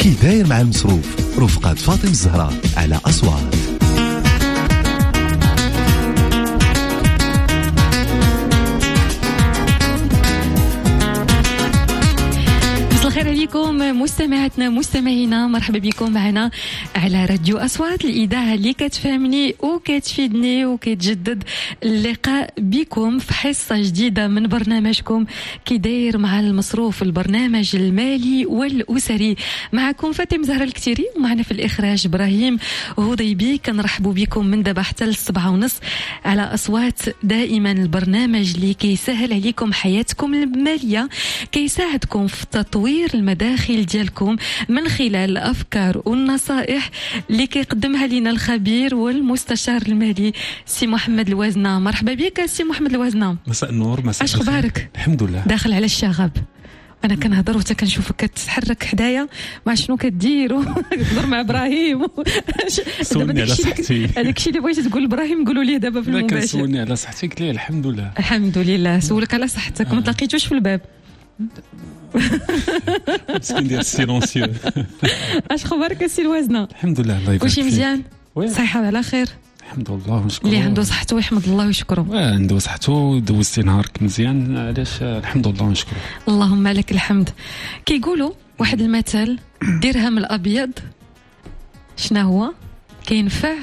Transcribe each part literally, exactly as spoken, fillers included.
كي داير مع المصروف رفقة فاطمة الزهراء على أصوات. الخير عليكم مستمعاتنا مستمعينا، مرحبا بكم معنا على راديو أصوات، الإذاعة اللي كتفهمني وكتفيدني وكتجدد اللقاء بكم في حصة جديدة من برنامجكم كي داير مع المصروف، البرنامج المالي والأسري. معكم فاطمة زهراء الكتيري، ومعنا في الإخراج إبراهيم هضيبي. كنرحبوا بكم من دابا حتى للسبعة ونص على أصوات، دائما البرنامج اللي كيسهل عليكم حياتكم المالية، كيساعدكم في تطوير المداخل ديالكم من خلال الأفكار والنصائح اللي كيقدمها لنا الخبير والمستشار المالي سي محمد الوازنة. مرحبا بك سي محمد الوازنة. مساء النور. مساء الخير. اش اخبارك؟ الحمد لله. داخل على الشغب، انا كنهضر وتا كنشوفك كتحرك حدايا، مع شنو كدير كتهضر مع ابراهيم. سولني على صحتي، هذاك الشيء اللي بغيتي تقول لابراهيم قولوا لي دابا في المباشر. سولني على صحتي، قلت لي الحمد لله. الحمد لله. سولك على صحتك ما تلاقيتوش في الباب. مسكين ديال السيلونسيو. اش خبارك السي الوازنة؟ الحمد لله، الله يبارك كلشي مزيان؟ صحيحة وعلى خير؟ الحمد لله ونشكره. اللي عنده صحته يحمد الله ويشكره. اه عنده صحته، دوزتي نهارك مزيان، علاش الحمد لله ونشكره. اللهم لك الحمد. كيقولوا واحد المثل، الدرهم الابيض شنو هو؟ كينفع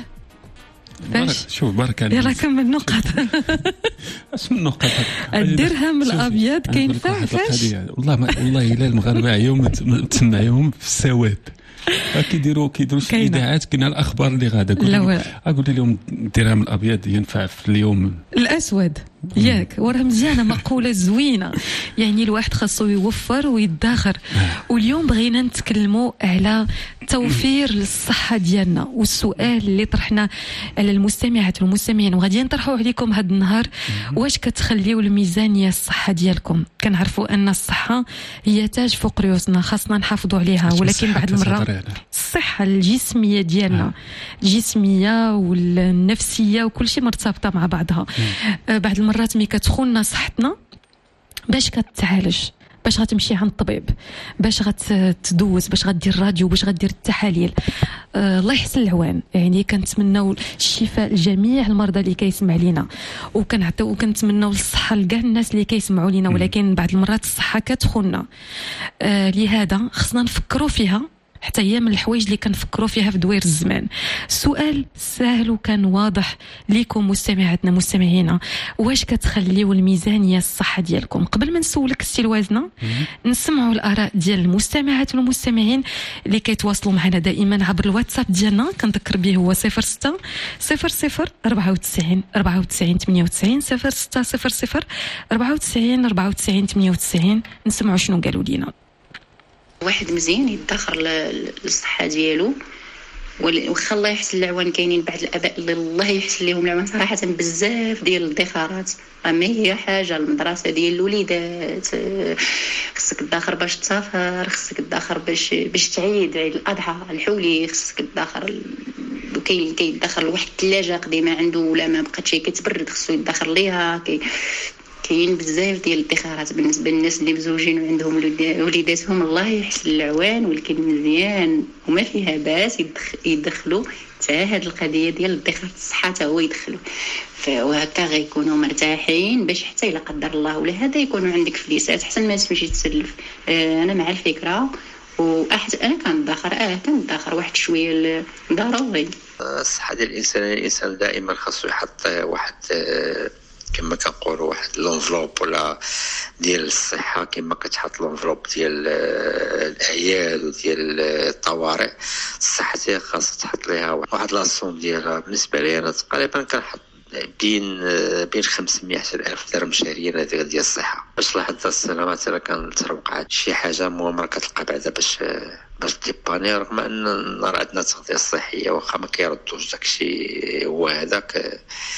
فاش؟ شوف بارك عليك. يلا كمل النقط. اش من النقط؟ الدرهم الابيض كينفع فاش؟ والله ما والله الا المغاربه يوم تسمعيهم في السواد كيديروا كيديروا شي اذاعات كاين الاخبار اللي غادا. اقول لهم الدرهم الابيض ينفع في اليوم الاسود ياك. وراه مزيانه، مقوله زوينه، يعني الواحد خاصو يوفر ويدخر. واليوم بغينا نتكلموا على توفير الصحه ديالنا، والسؤال اللي طرحنا على المستمعات والمستمعين وغادي نطرحوه عليكم هذا النهار، واش كتخليو الميزانيه الصحه ديالكم؟ كنعرفوا ان الصحه هي تاج فوق رؤوسنا، خاصنا نحافظوا عليها، ولكن بعد المره الصحه الجسميه ديالنا، الجسميه والنفسيه وكل شيء مرتبطه مع بعضها. بعد المرات ملي كتخوننا صحتنا باش كتعالج، باش غتمشي عند الطبيب، باش غتدوز، باش غدير راديو، باش غدير التحاليل. آه الله يحسن العوان. يعني كنتمناو الشفاء لجميع المرضى اللي كيسمع لينا، وكنعطيو وكنتمناو الصحه لكاع الناس اللي كيسمعوا لينا، ولكن بعض المرات الصحه كتخوننا. آه لهذا خصنا نفكروا فيها، حتى هي من الحوايج اللي كنفكروا فيها في دوير الزمان. السؤال سهل وكان واضح ليكم مستمعاتنا مستمعينا، واش كتخليو الميزانيه الصحه ديالكم؟ قبل ما نسولك السي الوازنة، نسمعوا الاراء ديال المستمعات والمستمعين اللي كيتواصلوا معنا دائما عبر الواتساب ديالنا. كنذكر به هو صفر ستة صفر صفر أربعة وتسعين أربعة وتسعين ثمانية وتسعين صفر ستة صفر صفر أربعة وتسعين أربعة وتسعين ثمانية وتسعين. نسمعوا شنو قالوا لينا. واحد مزيان يدخر للصحه ديالو، وخا الله يحسن العوان. كاينين بعض الاباء اللي الله يحسن لهم العوان صراحه بزاف ديال الادخارات، ما هي حاجه المدرسه ديال الوليدات، خصك تدخر باش تسافر، خصك تدخر باش باش تعيد عيد الاضحى الحولي، خصك تدخر. وكاين كيدخر لواحد الثلاجه قديمه عنده ولا ما بقاتش كتبرد خصو يدخر ليها. كي كاين بزاف ديال الادخارات بالنسبه للناس اللي مزوجين وعندهم وليداتهم، الله يحسن العوان. ولكن مزيان وما فيها باس يدخلوا حتى هاد القضيه ديال الادخار الصحه حتى هو يدخلوا، وهكا غيكونوا مرتاحين باش حتى الا قدر الله ولا هذا يكونوا عندك فليسات احسن ما تمشي تسلف. آه انا مع الفكره، واحد انا كندخر اه كندخر واحد شويه ضروري. الصحه ديال الانسان، الانسان دائما خاصو يحط واحد كما كنقولوا واحد لونفلوب ولا ديال الصحه، كما كتحط لونفلوب ديال الاعياد وديال الطوارئ. الصحه ديالك خاص تحط ليها واحد لاسوم ديالها. بالنسبه لي انا تقريبا كنحط بين بين خمسمية ألف درهم شهريا هذه ديال الصحه. باش لحد السنه مثلا كنتروق عاد شي حاجه مهمه كتلقى بعدا باش باش ديباني، رغم ان راه عندنا التغذيه الصحيه واخا ما كيردوش داكشي هو هذاك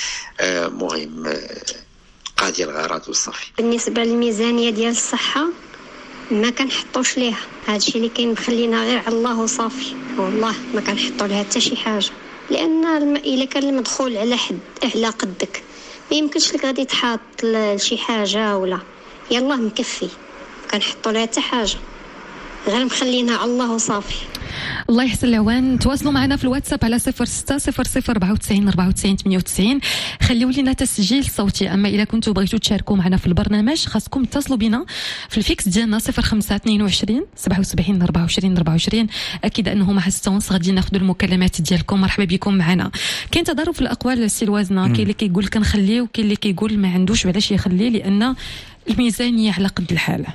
مهم، قاضي الغرض وصافي. بالنسبه للميزانيه ديال الصحه ما كنحطوش ليها، هادشي اللي كاين بخلينا غير على الله وصافي، والله ما كنحطوا لها حتى شي حاجه، لان الا كان المدخول على حد على قدك ما يمكنش لك غادي تحط لشي حاجه ولا يلاه مكفي، كنحطوا لها حتى حاجه، غير مخلينها على الله وصافي. الله يحسن العوان. تواصلوا معنا في الواتساب على صفر ستة صفر صفر أربعة وتسعين أربعة وتسعين ثمانية وتسعين. خليوا لنا تسجيل صوتي. اما اذا كنتوا بغيتوا تشاركوا معنا في البرنامج خاصكم تتصلوا بنا في الفيكس ديالنا صفر خمسة اثنين وعشرين سبعة وسبعين أربعة وعشرين أربعة وعشرين. اكيد انه مع السونس غادي ناخذوا المكالمات ديالكم. مرحبا بكم معنا. كاين تضارب في الاقوال السي الوازنه، كاين اللي كيقول كنخليه وكاين اللي كيقول ما عندوش علاش يخليه لان الميزانيه على قد الحاله.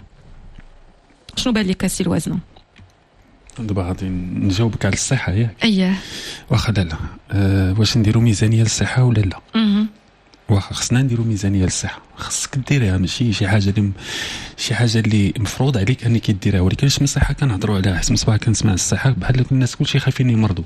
شنو بان لك السي الوازنه؟ دابا غادي نجاوبك على الصحه ياك؟ اييه واخا لا لا أه واش نديروا ميزانيه للصحه ولا لا؟ اها واخا خصنا نديروا ميزانيه للصحه، خصك ديريها ماشي شي حاجه اللي شي حاجه اللي مفروض عليك انك ديرها. ولكن اسم الصحه كنهضروا عليها حسب صباح كنسمع الصحه بحال الناس كلشي خايفين يمرضوا،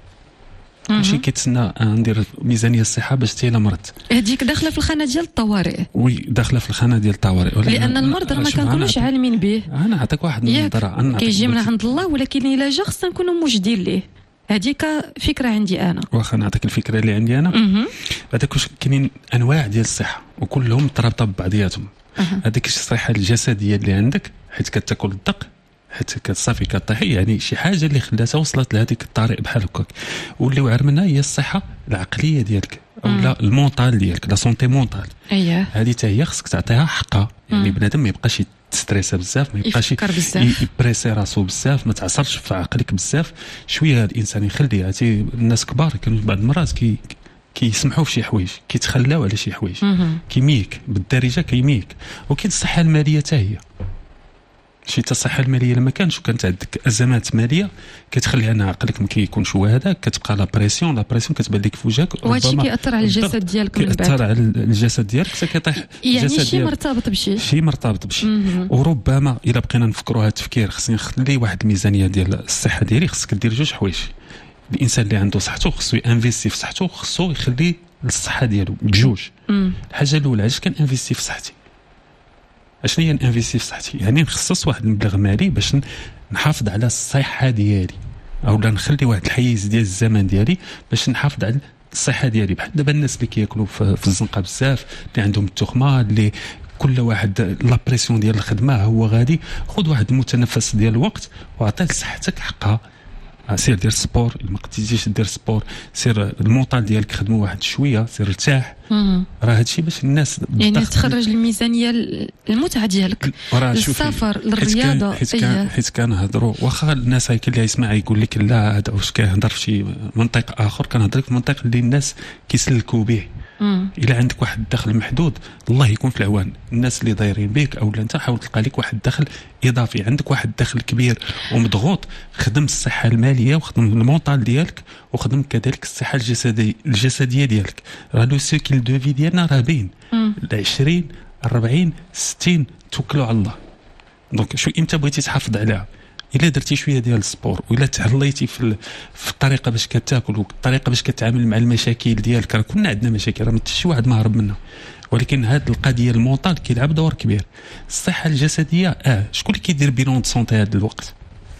كلشي كيتسنى ندير ميزانيه الصحه باش حتى الا مرضت. هذيك داخله في الخانه ديال الطوارئ. وي داخله في الخانه ديال الطوارئ، لان المرض راه ما كنكونوش عالمين به. انا نعطيك واحد النظره كيجي من عند الله، ولكن الا جا خصنا نكونوا موجدين ليه. هذيك فكره عندي انا. واخا نعطيك الفكره اللي عندي انا. هذاك واش كاينين انواع ديال الصحه وكلهم مترابطه ببعضياتهم. هذيك الصحه الجسديه اللي عندك حيت كتاكل الدق، حيت كتصافي كطيحي، يعني شي حاجه اللي خلاتها وصلت لهذيك الطريق بحال هكاك. واللي واعر منها هي الصحه العقليه ديالك او لا المونطال ديالك، لا سونتي مونطال. اييه هذه حتى هي خصك تعطيها حقها. يعني بنادم ما يبقاش يتستريسا بزاف، ما يبقاش يبريسي راسو بزاف، ما تعصرش في عقلك بزاف. شويه الانسان يخليها. تي الناس كبار كانوا بعض المرات كي كيسمحوا في شي حوايج، كيتخلاو على شي حوايج، كيميك بالدارجه كيميك. وكاين الصحه الماليه حتى هي. شي الصحه الماليه لما كانش وكانت عندك ازمات ماليه كتخلي ان عقلك ما كيكونش هو هذاك، كتبقى لا بريسيون لا بريسيون كتبان لك في وجهك، وهادشي كيأثر على الجسد ديالك من بعد، كيأثر على الجسد ديالك حتى كيطيح يعني شي مرتبط بشي شي مرتبط بشي. وربما الا بقينا نفكروا هذا التفكير خصني نخلي واحد الميزانيه ديال الصحه ديالي. خصك دير جوج حوايج. الانسان اللي عنده صحته خصو ينفيستي في صحته، خصو يخلي الصحه ديالو بجوج. الحاجه الاولى علاش كنانفيستي في صحتي؟ اشنو هي انفيستي في صحتي؟ يعني نخصص واحد المبلغ مالي باش نحافظ على الصحه ديالي، او لا نخلي واحد الحيز ديال الزمن ديالي باش نحافظ على الصحه ديالي. بحال دابا الناس اللي كياكلوا في, في الزنقه بزاف، اللي عندهم التخمه، اللي كل واحد لا بريسيون ديال الخدمه هو غادي. خذ واحد المتنفس ديال الوقت وعطي لصحتك حقها. سير دير سبور، ما قدرتيش دير سبور سير المونطال ديالك خدموا واحد شويه، سير ارتاح. راه هادشي باش الناس يعني تخرج الميزانيه المتعه ديالك للسفر للرياضه. حيت كان حيت كنهضروا واخا الناس هاي اللي يسمع يقول لك لا هذا واش كيهضر في شي منطق اخر، كنهضر في منطق اللي الناس كيسلكوا به. الا عندك واحد الدخل محدود الله يكون في العوان. الناس اللي دايرين بك او انت حاول تلقى لك واحد الدخل اضافي. عندك واحد الدخل كبير ومضغوط، خدم الصحه الماليه وخدم المونطال ديالك وخدم كذلك الصحه الجسديه الجسديه ديالك. راه لو سيكل دو في ديالنا راه باين عشرين أربعين ستين توكلوا على الله. دونك شو امتى بغيتي تحافظ عليها؟ الا درتي شويه ديال السبور ولا تعليتي في في الطريقه باش كتاكل والطريقه باش كتعامل مع المشاكل ديالك. راه كنا عندنا مشاكل، راه ما شي واحد ما هرب منها، ولكن هاد القضيه المونطال كيلعب دور كبير. الصحه الجسديه اه شكون اللي كيدير بيلون دو سونتي هذا الوقت؟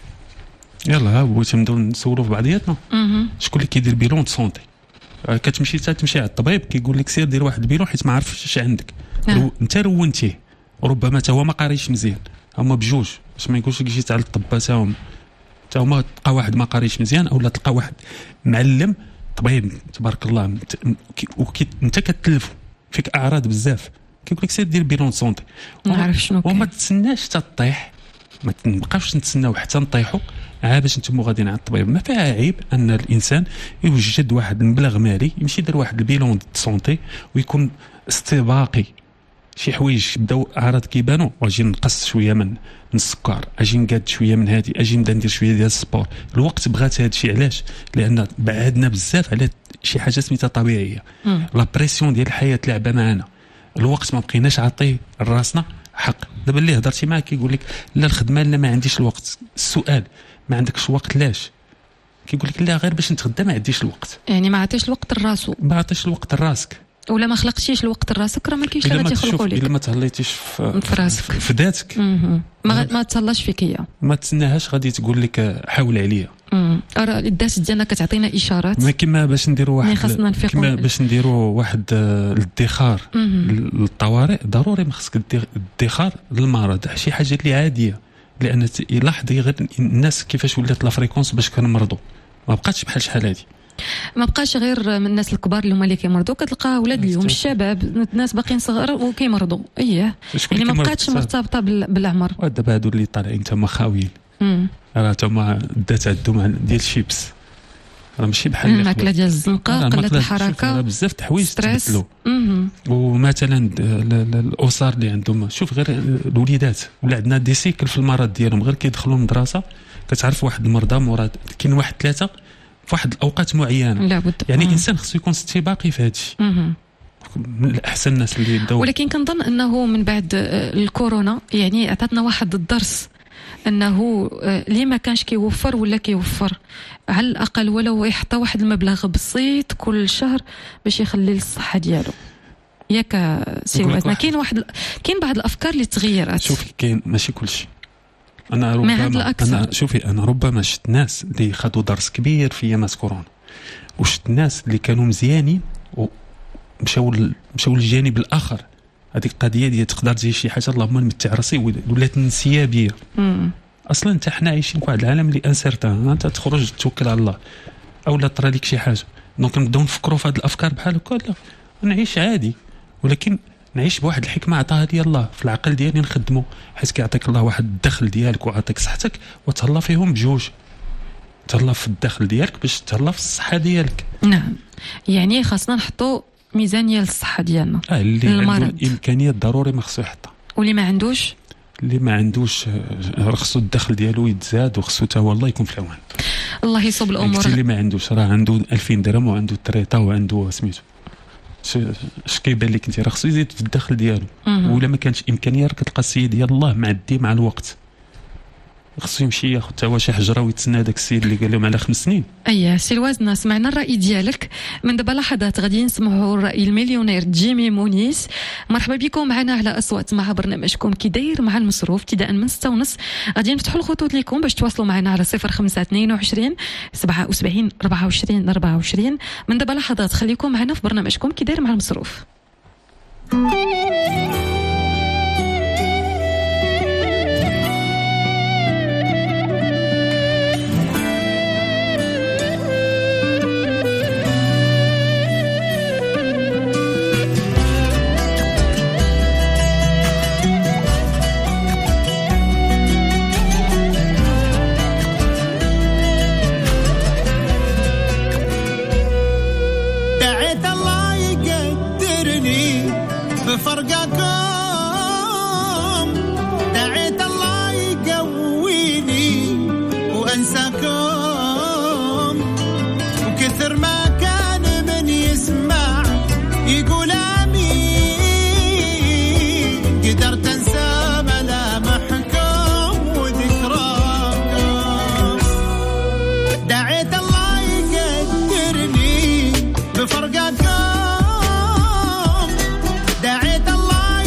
يلا ها بغيتو نبداو نسولوا في بعضياتنا. شكون اللي كيدير بيلون دو سونتي؟ آه كتمشي حتى تمشي على الطبيب كيقول لك سير دير واحد البيلون حيت ما عرفش اش عندك. رو انت رونتيه وربما حتى هو ما قاريش مزيان، هما بجوج باش ما يقولش لك جيت على الطباء تا هما تا هما تلقى واحد ما قاريش مزيان اولا تلقى واحد معلم طبيب تبارك الله انت كتلفو فيك اعراض بزاف كيقول لك سير دير بيلون سونتي ما عرف شنو وما تسناش حتى طيح، ما تبقاوش نتسناو حتى نطيحوا عا باش نتوما غاديين على الطبيب. ما فيها عيب ان الانسان يوجد واحد المبلغ مالي يمشي يدير واحد البيلون دو سونتي ويكون استباقي. شي حوايج بداو اعراض كيبانوا واجي نقص شويه من من السكر، اجي نقاد شويه من هذه، اجي نبدا ندير شويه ديال السبور. الوقت بغات هذا الشيء علاش؟ لان بعدنا بزاف على شي حاجه سميتها طبيعيه. لا بريسيون ديال الحياه لعبه معنا، الوقت ما بقيناش عاطي راسنا حق. دابا اللي هضرتي معاه كيقول لك لا الخدمه لا ما عنديش الوقت. السؤال ما عندكش وقت لاش؟ كيقول لك لا غير باش نتغدى ما عنديش الوقت. يعني ما عطيش الوقت لراسو، ما عطيش الوقت لراسك ولا ما خلقتيش الوقت لراسك راه ما كاينش اللي غادي يخلقوا لك. الا ما تهليتيش في, في راسك في ذاتك ما ما تهلاش فيك هي، ما تسناهاش غادي تقول لك حاول عليا. راه الذات ديالنا كتعطينا اشارات. ما كما باش نديروا واحد كما باش نديروا واحد الادخار للطوارئ ضروري ما خصك الادخار للمرض، شي حاجه اللي عاديه لان يلاحظ غير الناس كيفاش ولات لا فريكونس باش كنمرضوا، ما بقاتش بحال شحال هذه، ما بقاش غير من الناس الكبار اللي هما اللي كيمرضوا، كتلقى اولاد اليوم الشباب الناس باقيين صغار وكيمرضوا. اييه يعني ما بقاتش مرتبطه بالعمر. ودابا هادو اللي طالعين تما خاويين راه تما دات عندهم ديال الشيبس، راه ماشي بحال الماكله ديال الزنقه، قله الحركه، بزاف د الحوايج تبدلوا. ومثلا الاسر اللي عندهم، شوف غير الوليدات ولا عندنا دي سيكل في المرض ديالهم، غير كيدخلوا المدرسه كتعرف واحد المرضى مراد كاين واحد ثلاثه في واحد الاوقات معينه لابد. يعني الانسان خصو يكون استباقي في هذا الشيء، من احسن الناس اللي يبداو. ولكن كنظن انه من بعد الكورونا يعني عطاتنا واحد الدرس انه اللي ما كانش كيوفر ولا كيوفر على الاقل ولو يحط واحد المبلغ بسيط كل شهر باش يخلي للصحه ديالو. ياك سي وزنا كاين واحد كاين بعض الافكار اللي تغيرات. شوفي كاين ماشي كل شيء. انا ربما انا شوفي انا ربما شفت ناس اللي خدوا درس كبير في ايامات كورونا، وشفت ناس اللي كانوا مزيانين ومشاو مشاو للجانب الاخر. هذيك القضيه ديال تقدر تجي شي حاجه اللهم نمتع راسي ولات انسيابيه. اصلا انت حنا عايشين في واحد العالم اللي انسرتان، انت تخرج توكل على الله او لا طرا لك شي حاجه، دونك نبداو نفكروا في هذه الافكار بحال هكا. لا نعيش عادي، ولكن نعيش بواحد الحكمه عطاها لي الله في العقل ديالي نخدمه، حيت كيعطيك الله واحد الدخل ديالك وعطيك صحتك، وتهلا فيهم بجوج، تهلا في الدخل ديالك باش تهلا في الصحه ديالك. نعم يعني خاصنا نحطوا ميزانيه للصحه ديالنا. اه اللي عنده الامكانيات ضروري ما خصو يحطها، واللي ما عندوش اللي ما عندوش خصو الدخل ديالو يتزاد، وخصو حتى هو الله يكون في العون. الله يصوب الامور. اللي ما عندوش راه عنده ألفين درهم وعنده التريطه وعنده سميتو اش كيبان لك انت، راه خصو يزيد في الدخل ديالو. ولا ما كانش امكانيه راه كتلقى السيد ديال الله معدي مع الوقت، خصو يمشي ياخذ حتى هو شي حجره ويتسنى داك السيد اللي قال لهم على خمس سنين. اييه سي الوزن، سمعنا الراي ديالك. من دابا لحظات غادي نسمعوا الراي المليونير جيمي مونيس. مرحبا بكم معنا على اصوات مع برنامجكم كي داير مع المصروف، ابتداء من ستة ونص غادي نفتحوا الخطوط لكم باش تواصلوا معنا على صفر خمسة اثنين وعشرين سبعة وسبعين أربعة وعشرين أربعة وعشرين. من دابا لحظات خليكم معنا في برنامجكم كي داير مع المصروف. بفرقكم دعيت الله يقويني وانساكم، وكثر ما كان من يسمع يقول امين، قدرت انسى ملامحكم وذكراكم. دعيت الله يقدرني بفرقكم، دعيت الله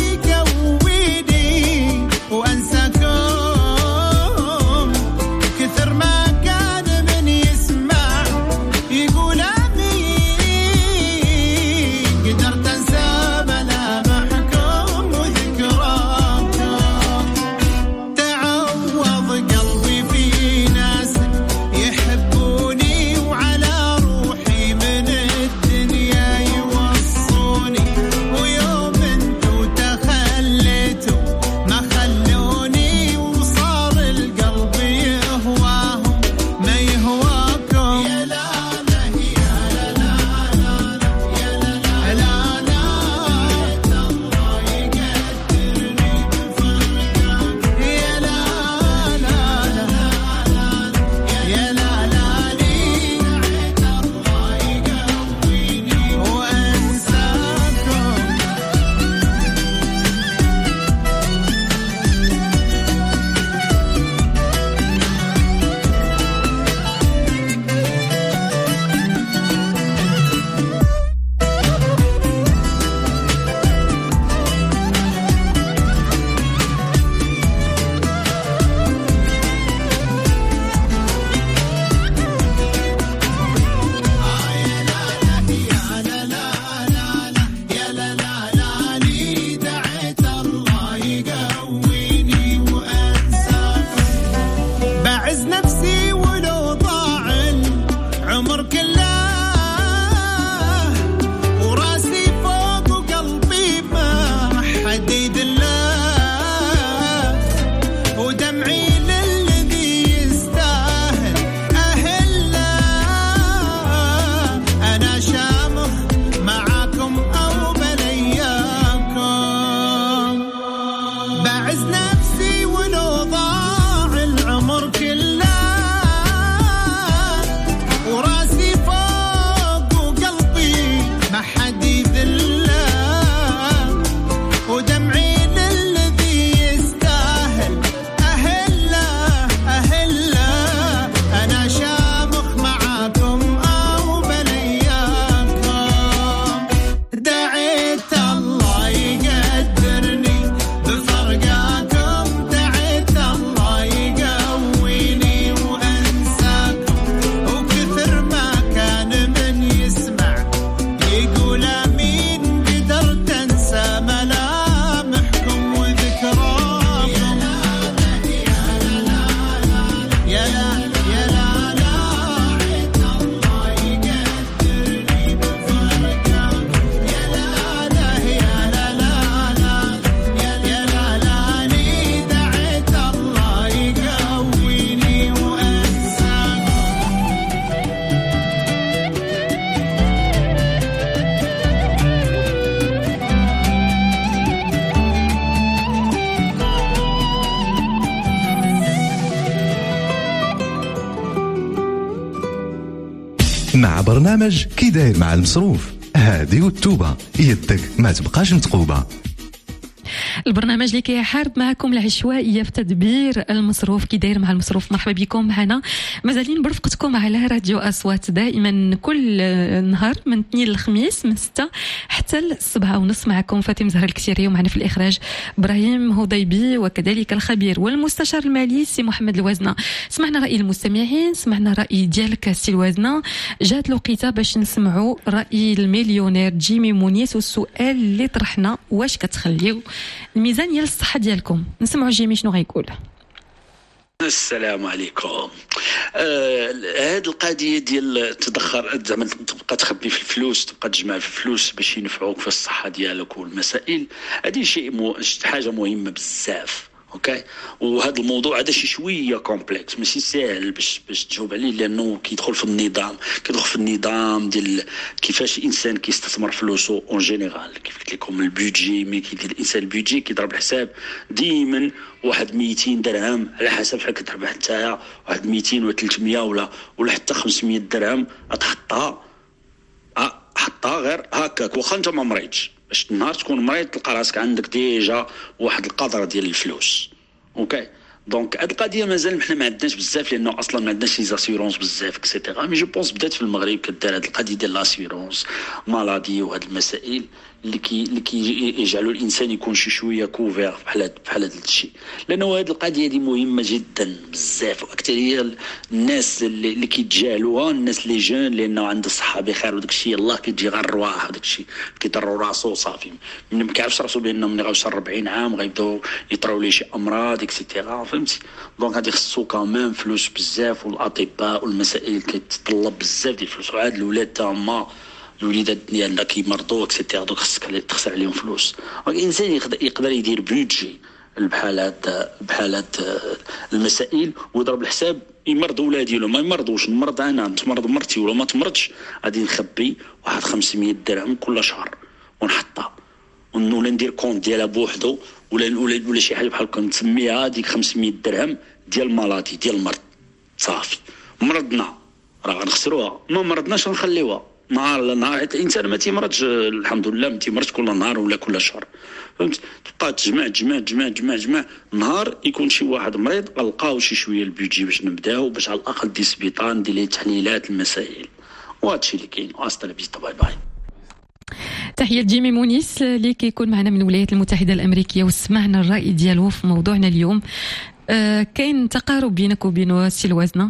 مع برنامج كي داير مع المصروف. هادي والتوبة يدك ما تبقاش متقوبة. البرنامج اللي كيحارب معكم العشوائيه في تدبير المصروف. كي داير مع المصروف، مرحبا بكم معنا، مازالين برفقتكم على راديو اصوات دائما كل نهار من اثنين للخميس من ستة حتى السبعة ونص. معكم فاطمه زهر الكسيري، ومعنا في الاخراج ابراهيم هضيبي، وكذلك الخبير والمستشار المالي سي محمد الوازنه. سمعنا راي المستمعين، سمعنا راي ديالك سي الوازنه، جات الوقيته باش نسمعوا راي المليونير جيمي مونيس والسؤال اللي طرحنا: واش كتخليو الميزانية للصحة ديالكم؟ نسمعوا جيمي شنو غيقول. السلام عليكم. آه هاد القضيه ديال تدخر زعما تبقى تخبي في الفلوس، تبقى تجمع في الفلوس باش ينفعوك في الصحه ديالك والمسائل هذه شيء مو... حاجه مهمه بزاف. اوكي، وهذا الموضوع هذا شي شويه كومبلكس، ماشي سهل باش باش تجاوب عليه، لانه كيدخل في النظام كيدخل في النظام ديال كيفاش الانسان كيستثمر فلوسه اون جينيرال. كيف قلت لكم البيدجي، مي كيدير الانسان البيدجي كيضرب الحساب ديما واحد مئتين درهم على حسب شحال كتربح نتايا، واحد مئتين و ثلاثمية ولا ولا حتى خمسمية درهم تحطها حطها غير هكاك، واخا انت ما مريضش، باش النهار تكون مريض تلقى راسك عندك ديجا واحد القدره ديال الفلوس. اوكي، دونك هاد القضيه مازال حنا ما عندناش بزاف، لانه اصلا ما عندناش لي زاسيرونس بزاف اكسيتيرا. مي جو بونس بدات في المغرب كدار هاد القضيه ديال لاسيرونس مالادي وهاد المسائل اللي كي اللي كيجعلوا الانسان يكون شي شويه كوفير بحال بحال هذا الشيء، لانه هاد القضيه دي مهمه جدا بزاف. واكثريه الناس اللي, اللي كيتجاهلوها الناس لي جون، لانه عنده الصحه بخير وداك الشيء الله كيجي غير الرواح وداك الشيء كيضروا راسو صافي، من ما كيعرفش راسو بانه من غيوصل أربعين عام غيبداو يطراو ليه شي امراض اكسيتيرا، فهمتي؟ دونك غادي خصو كمان فلوس بزاف، والاطباء والمسائل كتطلب بزاف ديال الفلوس، وعاد الاولاد تاهما الوليدات ديالنا كيمرضوا اكسيتيرا، دوك خصك تخسر عليهم فلوس. الانسان يقدر يدير بيدجي بحال هاد بحال هاد المسائل ويضرب الحساب، يمرض ولاد ديالو ما يمرضوش، نمرض انا تمرض مرتي ولا ما تمرضش، غادي نخبي واحد خمسمية درهم كل شهر ونحطها، ولا ندير كونت ديالها بوحدو، ولا ولا ولا شي حاجه بحال هكا نسميها ديك خمسمية درهم ديال مالاتي ديال المرض صافي. مرضنا راه غنخسروها، ما مرضناش غنخليوها نهار نهار، حيت الانسان ما تيمرضش الحمد لله، ما تيمرضش كل نهار ولا كل شهر، فهمت؟ تبقى تجمع تجمع تجمع تجمع تجمع نهار يكون شي واحد مريض غنلقاو شي شويه البيدجي باش نبداو، باش على الاقل دي سبيطار ندير ليه تحليلات المسائل، وهادشي اللي كاين. واستا لابيس، باي باي. تحية جيمي مونيس اللي كيكون معنا من الولايات المتحدة الأمريكية، وسمعنا الرأي ديالو في موضوعنا اليوم. آه كاين تقارب بينك وبين سي الوازنة،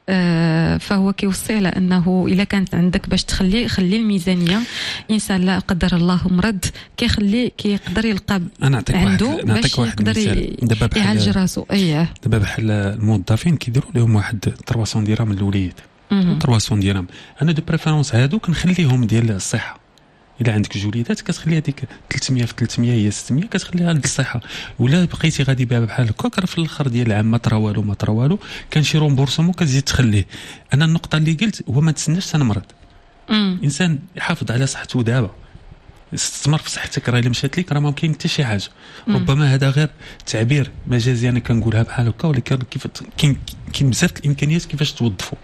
آه فهو كيوصي على أنه إذا كانت عندك باش تخلي خلي الميزانية، إنسان لا قدر الله مرض كيخلي كيقدر يلقى عنده باش يقدر يعالج راسو. أيه دابا بحال الموظفين كيديروا لهم واحد ثلاثمية درهم للوليد، ثلاثمية درهم. أنا دو بريفيرونس هادو كنخليهم ديال الصحة. إلا عندك جوليدات كتخلي هذيك ثلاثمية في ثلاثمية هي ستمية كتخليها للصحة، ولا بقيتي غادي بها بحال هكا في الاخر ديال العام ما طرا والو ما طرا والو كان شي رومبورسمون كتزيد تخليه. انا النقطه اللي قلت هو ما تسناش تنمرض، الانسان يحافظ على صحته دابا، استثمر في صحتك، راه الا مشات لك راه ما كاين حتى شي حاجه. ربما هذا غير تعبير مجازي انا كنقولها بحال هكا، ولكن كيف كاين كاين بزاف الامكانيات كيفاش توظفوا.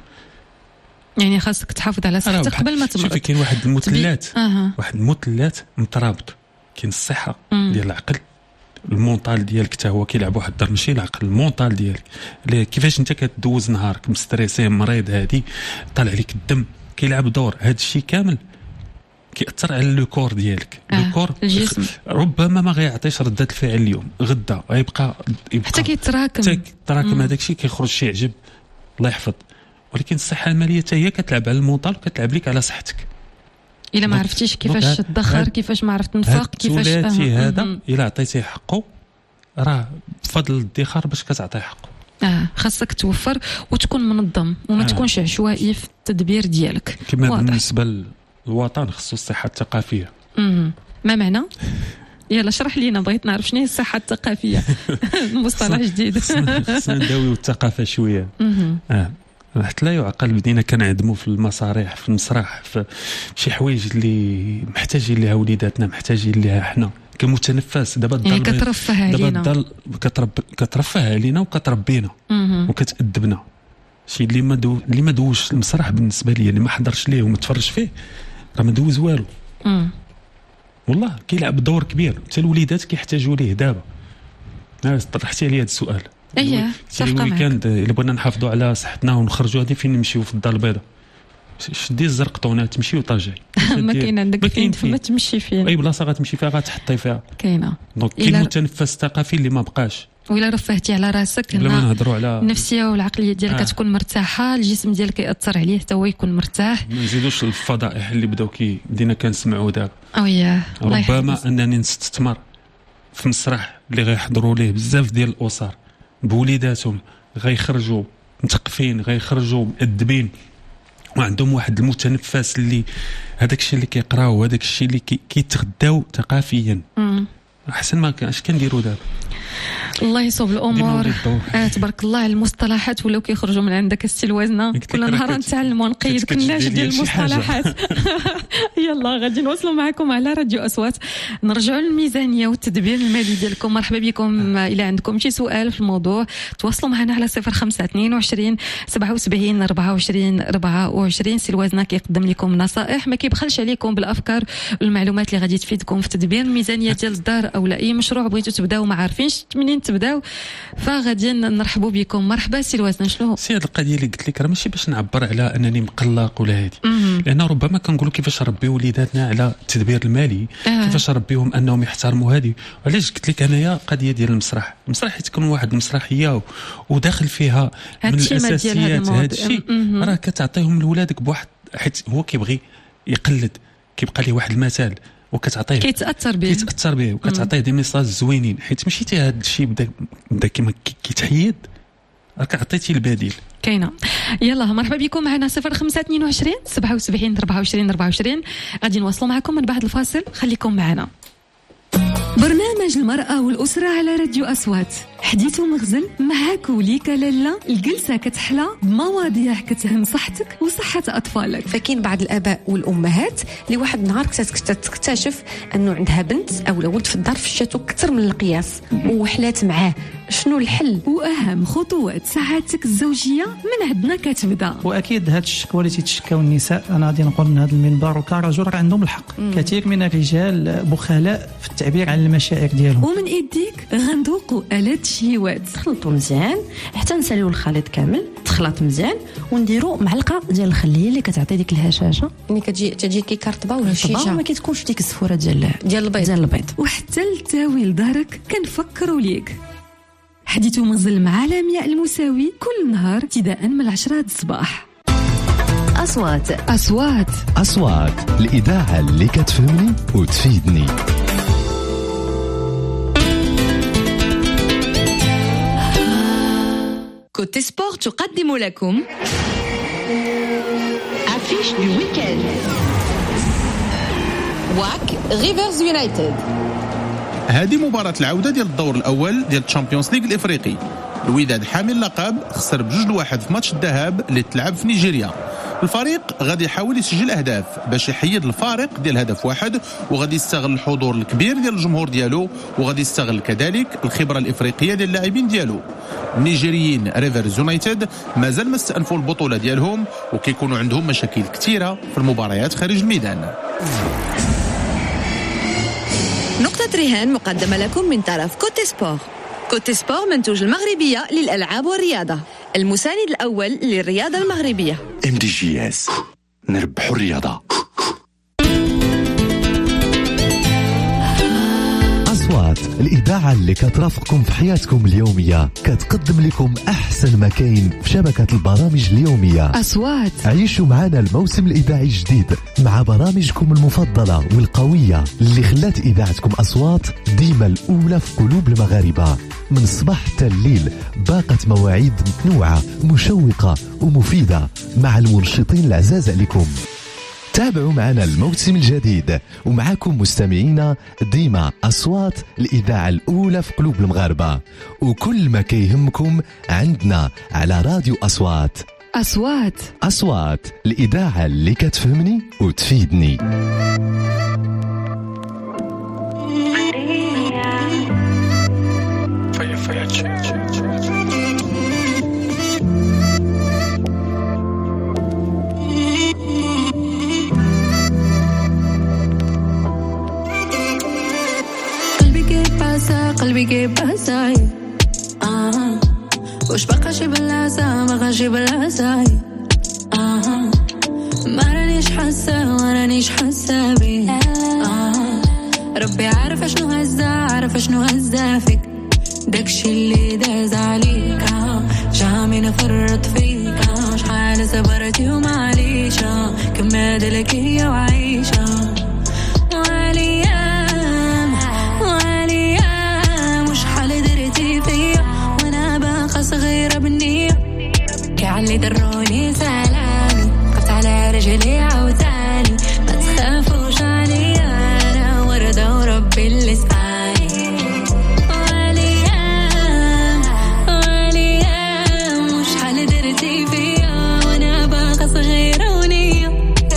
يعني خاصك تحافظ على صحتك قبل ما تمرض. شوفي كاين واحد المثلثات أه. واحد المثلث مترابط، كاين الصحه مم. ديال العقل، المونطال ديالك حتى هو كيلعب واحد الدور، ماشي العقل المونطال ديالك، كيفاش انت كتدوز نهارك مستريسي مريض هادي طالع عليك الدم كيلعب دور. هذا الشيء كامل كيأثر على لو كور ديالك. آه. لو كور الجسم ربما ما غيعطيش ردة الفعل اليوم، غدا غيبقى يبقى حتى كيتراكم حتى كيتراكم هذاك الشيء كيخرج شي عجب الله يحفظ. ولكن الصحه الماليه حتى هي كتلعب على المونطال وكتلعب لك على صحتك. الا ما عرفتيش كيفاش تدخر، كيفاش ما عرفت تنفق، كيفاش هذا الا عطيتيه حقه راه بفضل الادخار باش كتعطيه حقه. اه خاصك توفر وتكون منظم وما آه. تكونش عشوائي في التدبير ديالك. كما بالنسبه للوطن خصو الصحه الثقافيه. امم ما معنى؟ يلا اشرح لينا، بغيت نعرف شنو هي الصحه الثقافيه. مصطلح جديد. خصنا نداويو الثقافه شويه. اه حتى لا يعقل بدينا كنعدموا في المسارح في المسرح في شي حوايج اللي محتاجين ليها وليداتنا، محتاجين ليها حنا كمتنفس. دابا الدار يعني كترفه علينا، دابا الدار كترب كترفه علينا وكتربينا وكتأدبنا. شي اللي ما دو اللي ما دوش المسرح بالنسبه لي اللي ما حضرش ليه وما تفرج فيه راه ما دوز والو. والله كيلعب دور كبير، حتى الوليدات كيحتاجوا ليه دابا. انا طرحتي لي هذا السؤال. اييه صافي كان الا بغينا نحافظوا على صحتنا ونخرجوا هذه فين نمشيو في الدار البيضاء، شدي الزرقطونه تمشي وترجعي. ما كاين عندك فين فما تمشي فين، اي بلاصه غتمشي فيها غتحطي فيها كاينه. دونك كاين المتنفس الثقافي اللي ما بقاش. وإلا رفهتي على راسك لما نهضروا على النفسيه والعقليه ديالك آه. كتكون مرتاحه، الجسم ديالك ياثر عليه حتى هو يكون مرتاح. ما نزيدوش الفضائح اللي بداو كي بدينا كنسمعوا دابا. اوياه ربما انني نستثمر في مسرح اللي غيحضروا ليه بزاف ديال الاسر بوليداتهم، غيخرجوا مثقفين، غيخرجوا مؤدبين وعندهم واحد المتنفس اللي هذاك الشيء اللي كيقراو وهذاك الشيء اللي كيتغداو ثقافيا. احسن ما كانش كنديروا دابا. الله يصوب الامور. آه تبارك الله على المصطلحات ولاو كيخرجوا من عندك السلوازنا، كل نهار نتعلموا ونقيد كلناش ديال المصطلحات. يلا غادي نوصلوا معكم على راديو اصوات، نرجعوا للميزانيه والتدبير المالي ديالكم. مرحبا بكم. الى عندكم شي سؤال في الموضوع تواصلوا معنا على صفر خمسة اثنين وعشرين سبعة وسبعين أربعة وعشرين أربعة وعشرين. سلوازنا كيقدم لكم نصائح، ما كيبخلش عليكم بالافكار والمعلومات اللي غادي تفيدكم في تدبير الميزانيه ديال الدار او لا اي مشروع بغيتوا تبداو ما عارفينش منين تبداو، فغادي نرحبوا بكم. مرحبا سي الوزن. شنو سي هذه القضيه اللي قلت لك راه ماشي باش نعبر على انني مقلق ولا هذه، لان ربما كنقولوا كيفاش نربيو وليداتنا على التدبير المالي، آه. كيفاش نربيهم انهم يحترموا هذه. وعلاش قلت لك انايا قضيه ديال المسرح، المسرح تكون واحد المسرحيه وداخل فيها من الاساسيات هذا الشيء راه كتعطيهم لولادك بواحد، حيت هو كيبغي يقلد، كيبقى ليه واحد المثال وكتعطيه كيتاثر به كيتاثر به وكتعطيه دي ميساج زوينين، حيت ماشي حتى هذا الشيء بدا بدا كيما كيتحيد راك عطيتي البديل كاينه. يلا مرحبا بكم معنا صفر خمسة اثنين وعشرين سبعة وسبعين أربعة وعشرين أربعة وعشرين. غادي نواصلوا معكم من بعد الفاصل، خليكم معنا. برنامج المرأة والأسرة على راديو أصوات، حديث ومغزل معاك وليك لالا. الجلسة كتحلى بمواضيع كتهم صحتك وصحة أطفالك. فكين بعض الآباء والأمهات اللي واحد النهار تكتشف أنه عندها بنت أو ولد في الدار فشاتو أكثر من القياس وحلات معاه. شنو الحل وأهم خطوات سعادتك الزوجية من عندنا كتبدا. وأكيد هاد الشكوى اللي تتشكاو النساء أنا غادي نقول من هذا المنبر وكرجل راه عندهم الحق. مم. كثير من الرجال بخلاء في التعبير عن المشاعر ديالهم. ومن إيديك غندوقوا آلات شهوات، تخلطوا مزيان حتى نساليو الخليط كامل، تخلط مزيان ونديروا معلقه ديال الخليه اللي كتعطي ديك الهشاشه، يعني كتجي تجي كيكرطبه ولا شيشه، ما كتكونش ديك السفوره ديال ديال البيض ديال البيض. وحتى لتاوي لدارك كنفكروا ليك. حديث ومغزل مع لمياء المساوي كل نهار ابتداء من العشرة الصباح. أصوات أصوات أصوات الإذاعة اللي كتفهمني وتفيدني. كوتي سبور تقدم لكم أفيش دو ويكند. واك ريفرز يونايتد. هذه مباراة العودة ديال الدور الأول ديال الشامبيونز ليغ الإفريقي. الوداد حامل اللقب خسر بجوج لواحد في ماتش الذهاب اللي تلعب في نيجيريا. الفريق غادي يحاول يسجل أهداف باش يحيد الفارق ديال هدف واحد، وغادي يستغل الحضور الكبير ديال الجمهور ديالو، وغادي يستغل كذلك الخبرة الإفريقية ديال اللاعبين ديالو. النيجيريين ريفرز يونايتد مازال ما استأنفوا البطولة ديالهم وكيكونوا عندهم مشاكل كثيرة في المباريات خارج الميدان. نقطة رهان مقدمة لكم من طرف كوتي سبور. كوتي سبور منتوج المغربية للألعاب والرياضة، المساند الأول للرياضة المغربية. ام دي جي اس، نربحوا الرياضة. أصوات الإذاعة اللي كترافقكم في حياتكم اليومية، كتقدم لكم أحسن ما كاين في شبكة البرامج اليومية. أصوات عيشوا معنا الموسم الإذاعي الجديد مع برامجكم المفضلة والقوية اللي خلات إذاعتكم أصوات ديما الأولى في قلوب المغاربة. من الصباح حتى الليل باقة مواعيد متنوعة مشوقة ومفيدة مع المنشطين العزاز عليكم. تابعوا معنا الموسم الجديد ومعكم مستمعينا ديما أصوات الإذاعة الأولى في قلوب المغاربة، وكل ما كيهمكم عندنا على راديو أصوات. أصوات أصوات الإذاعة اللي كتفهمني وتفيدني. قلبي كيبقى سايب آه واش بقى شي بلاصة ما غاشي بلاصة آه ما رانيش حاسة ما رانيش حاسة بيه آه ربي عارف شنو هزة عارف شنو هزة فيك داكشي اللي داز عليك آه جامي نفرط فيك آه شحال صبرتي ومعليش آه كماد لك هي وعيشة وعليام وعليام وشحال درتي فيا وانا باقا صغيرة بالنية كعلي دروني سلامي قفت على رجلي عاوتاني ما تخافوش عليا انا وردة وربي اللي سقاني وعليام وعليام وشحال درتي فيا وانا باقا صغيرة ونية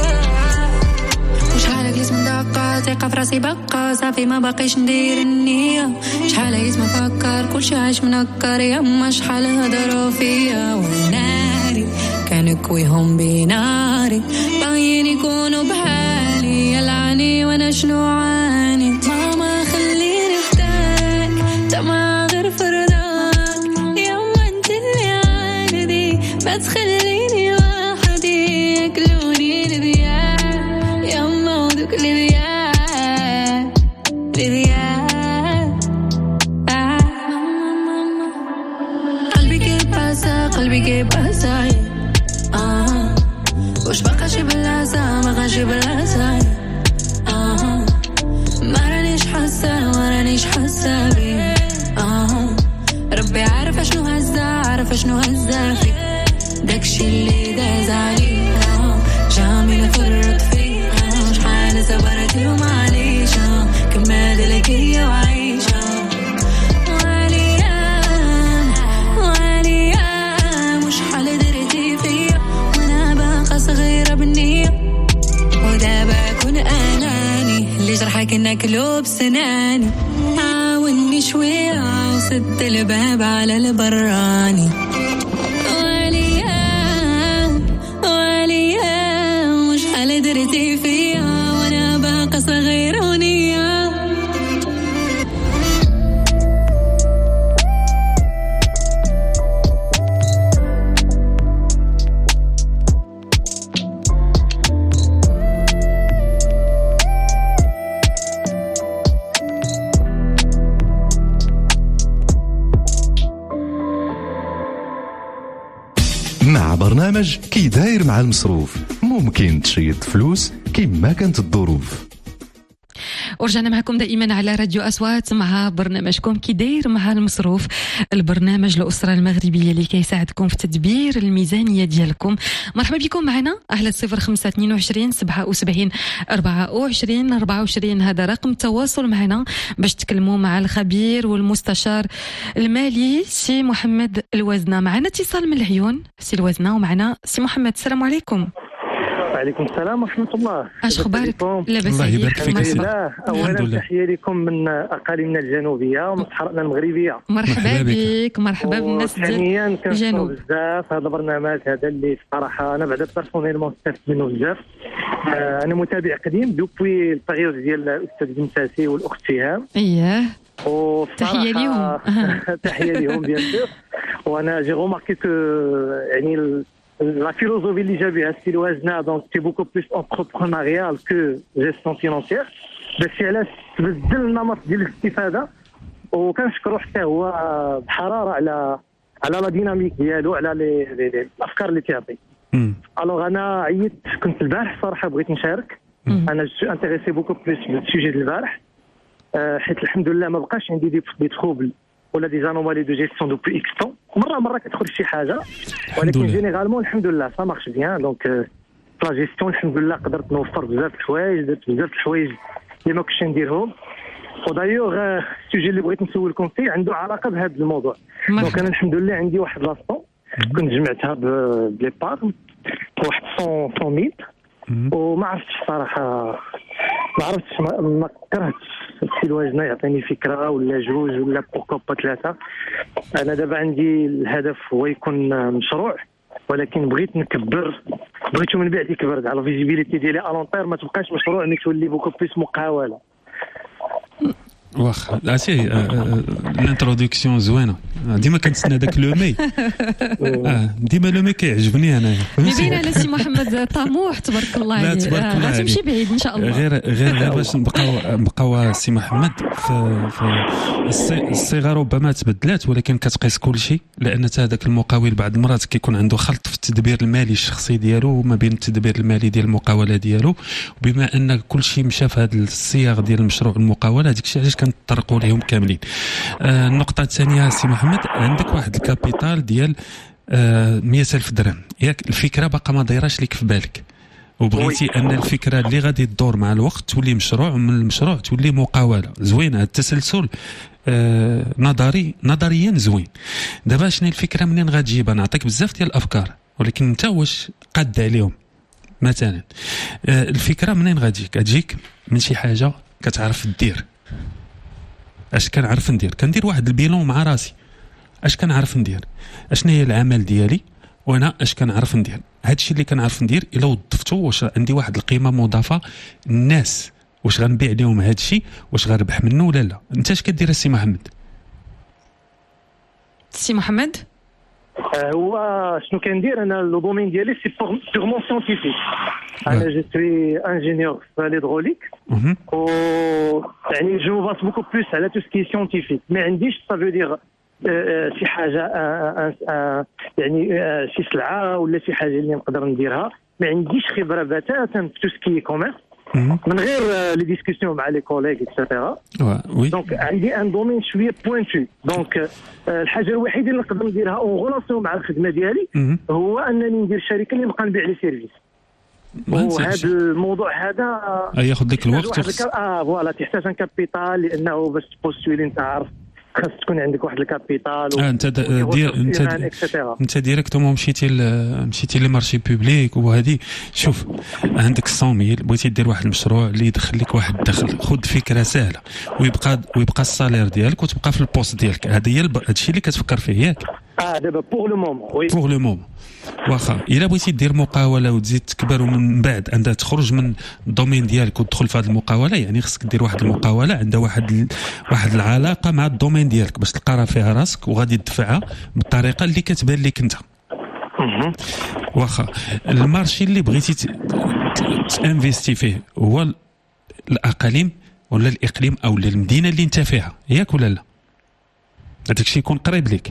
وشحال جسم دقة ثقة في راسي بقى صافي ما باقيش ندير النية شحال جسم فكر كلشي عايش منكر يما شحال هضروا فيا وناري كنكويهم بناري باين يكونوا بحالي يلعني وانا شنو عاني ماما خليني فداك تما غير فرضاك يما انت اللي عندي ما تخليني وحدي ياكلوني الذياب يما ودوك الذياب الذياب قلبي كيبقى سا قلبي كيبقى سايب آه واش بقى شي بلاصة ما غاشي بلاصة آه ما رانيش حاسة ما رانيش حاسة بيه آه ربي عارف شنو هزة عارف شنو هزة فيك داكشي اللي داز عليك آه جامي نفرط فيك آه شحال صبرتي ومعليش آه كماد لك هي وعيشة وعليام وعليام وشحال درتي فيا وانا باقا صغيرة بالنية ودابا كون اناني اللي جرحك ناكلو بسناني عاوني شوية وسد الباب على البراني وعليام وعليام وشحال درتي فيا وانا باقا صغيرة ونية مع برنامج كي داير مع المصروف ممكن تشيد فلوس كما كانت الظروف. ورجعنا معكم دائما على راديو أصوات مع برنامجكم كي داير مع المصروف، البرنامج الأسرة المغربية اللي كيساعدكم في تدبير الميزانية ديالكم. مرحبا بكم معنا على صفر خمسة اثنين وعشرين سبعة وسبعين أربعة وعشرين أربعة وعشرين، هذا رقم التواصل معنا باش تكلموا مع الخبير والمستشار المالي سي محمد الوزنة. معنا اتصال من العيون سي الوزنة ومعنا سي محمد. السلام عليكم. وعليكم السلام ورحمة الله. اش اخبارك؟ لاباس الله يبارك فيك. اولا تحية لكم من اقاليمنا الجنوبيه ومن صحراءنا المغربيه. مرحبا بك. مرحبا بالناس ديال الجنوب بزاف. هذا البرنامج هذا اللي صراحه انا بعدا بيرسونيلمون استفدت منه بزاف. آه انا متابع قديم دوبوي البيريود ديال الاستاذ بن ساسي والاخت فيهام. اييه تحية ليهم. تحية ليهم بيان سور. وانا جي روماركي كو يعني la philosophie اللي جا بها السي الوزنة دونك سي بوكو بلوس انتربرونيريال كو جيستيون فينانسيير، باش علاش تبدل النمط ديال الاستفاده. وكنشكرو حتى هو بحراره على على لا ديناميك ديالو، على لي الافكار اللي كيعطي. الوغ انا عييت كنت البارح صراحه بغيت نشارك. انا جو انتريسي بوكو بلوس بالسوجي ديال البارح، حيت الحمد لله ما بقاش عندي دي دي تروبل ولا دي زانومالي دو جيستيون دوبوي اكس طون. مره مره كتدخل شي حاجه، ولكن جينيرالمون الحمد لله سا مارش بيان. دونك لا جيستيون الحمد لله قدرت نوفر بزاف د الحوايج، درت بزاف د الحوايج اللي ما كنتش نديرهم. ودايوغ السوجي اللي بغيت نسولكم فيه عنده علاقه بهذا الموضوع. دونك انا الحمد لله عندي واحد لاصون كنت جمعتها بلي بار واحد مية ميل، وما عرفتش صراحه ما عرفتش ما كرهتش السي الوزنة يعطيني فكره ولا جوج ولا بوركو با ثلاثه. انا دابا عندي الهدف هو يكون مشروع، ولكن بغيت نكبر، بغيتو من بعد يكبر على الفيزيبيليتي ديالي الونطير، ما تبقاش مشروع انك تولي بوكو بليس مقاوله. واخا عرفتي الانتروداكسيون زوينه ديما كنتسنى داك لو مي اه ديما لو مي كيعجبني انا مبين على سي محمد طموح تبارك الله عليه تبارك الله عليه غتمشي بعيد ان شاء الله غير غير باش نبقاو نبقاو سي محمد في, في الصيغه ربما تبدلات ولكن كتقيس كل شيء لان هذاك المقاول بعض المرات كيكون عنده خلط في التدبير المالي الشخصي ديالو وما بين التدبير المالي ديال المقاوله ديالو وبما ان كل شيء مشى في هذه الصيغ ديال المشروع المقاوله هذيك الشيء علاش كنطرقوا لهم كاملين. آه النقطه الثانيه سي محمد عندك واحد الكابيتال ديال آه مئة ألف درهم ياك الفكره باقا ما دايراش لك في بالك وبغيتي ان الفكره اللي غادي تدور مع الوقت تولي مشروع ومن المشروع تولي مقاوله زوينه التسلسل آه نظري نظريا زوين. دابا شنو الفكره منين غتجيبها نعطيك بزاف ديال الافكار ولكن انت واش قاد عليهم مثلا آه الفكره منين غتجيك غتجيك من شي حاجه كتعرف دير اش كنعرف ندير كندير واحد البيلون مع راسي اش كنعرف ندير اشنا هي العمل ديالي وانا اش كنعرف ندير هادشي اللي كنعرف ندير الا وظفتو واش عندي واحد القيمه مضافه الناس واش غنبيع لهم هادشي واش غنربح منه ولا لا. انت اش كدير السي محمد؟ سي محمد هو شنو كندير انا لو دومين ديالي سي بيغمون سيانتيفيك انا جو سوي انجينيور في ليدروليك و يعني جو باس بوكو بلوس على تو سكي سيانتيفيك ما عنديش سافو دير شي حاجه يعني شي سلعه ولا شي حاجه اللي نقدر نديرها ما عنديش خبره بتاتا في تو سكي كوميرس من غير لي ديسكسيون مع لي كوليغ اكسيتيرا دونك عندي ان دومين شويه بوينتو دونك الحاجه الوحيده اللي نقدر نديرها اون غولاسيون مع الخدمه ديالي هو انني ندير شركه اللي نبقى نبيع لي سيرفيس وهذا الموضوع هذا ياخذ لك الوقت وخص... اه فوالا تحتاج ان كابيتال لانه باش تبوستولي انت عارف خاص تكون عندك واحد الكابيتال و... آه انت دير انت انت ديريكتومون مشيتي ل... مشيتي لي مارشي بوبليك وهذه شوف عندك مية ميل بغيتي دير واحد المشروع اللي يدخل لك واحد الدخل خذ فكره سهله ويبقى ويبقى السالير ديالك وتبقى في البوست ديالك هذا هي الب... هادشي اللي كتفكر فيه ياك اه دابا بوغ لو مومون وي بوغ لو مومون واخا الا بغيتي دير مقاوله وتزيد تكبر ومن بعد عندها تخرج من الدومين ديالك وتدخل في هذه المقاوله يعني خصك دير واحد المقاوله عندها واحد ال... واحد العلاقه مع الدومين ديالك باش تلقى فيها راسك وغادي تدفعها بالطريقه اللي كتبان لك انت واخا المارشي اللي بغيتي تانفيستي فيه هو الاقاليم ولا الاقليم او المدينه اللي انت فيها ياك ولا لا هذاك الشيء يكون قريب لك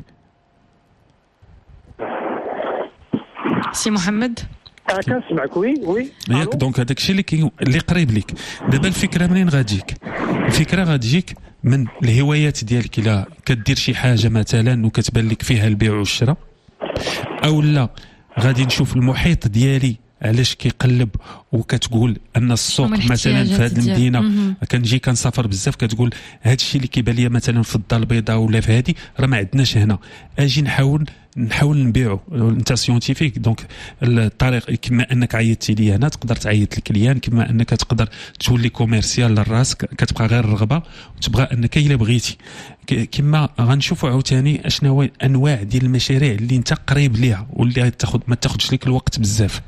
سي محمد اه كنسمعك وي وي ياك دونك هذاك الشيء اللي كي... اللي قريب لك دابا الفكره منين غتجيك الفكره غتجيك من الهوايات ديالك الا كدير شي حاجه مثلا وكتبان لك فيها البيع والشراء او لا غادي نشوف المحيط ديالي علاش كيقلب وكتقول ان السوق مثلا في هذه المدينه كنجي كنسافر بزاف كتقول هذا الشيء اللي كيبان لي مثلا في الدار البيضاء ولا في هذه راه ما عندناش هنا اجي نحاول نحاول نبيعو انت سيونتيفيك دونك الطريق كما انك عيطتي لي هنا تقدر تعيط للكليان كما انك تقدر تولي كوميرسيال للراسك كتبقى غير الرغبه وتبغى انك الا بغيتي كما غنشوفوا عاوتاني اشنو هو انواع ديال المشاريع اللي انت قريب ليها واللي تاخذ ما تاخذش لك الوقت بزاف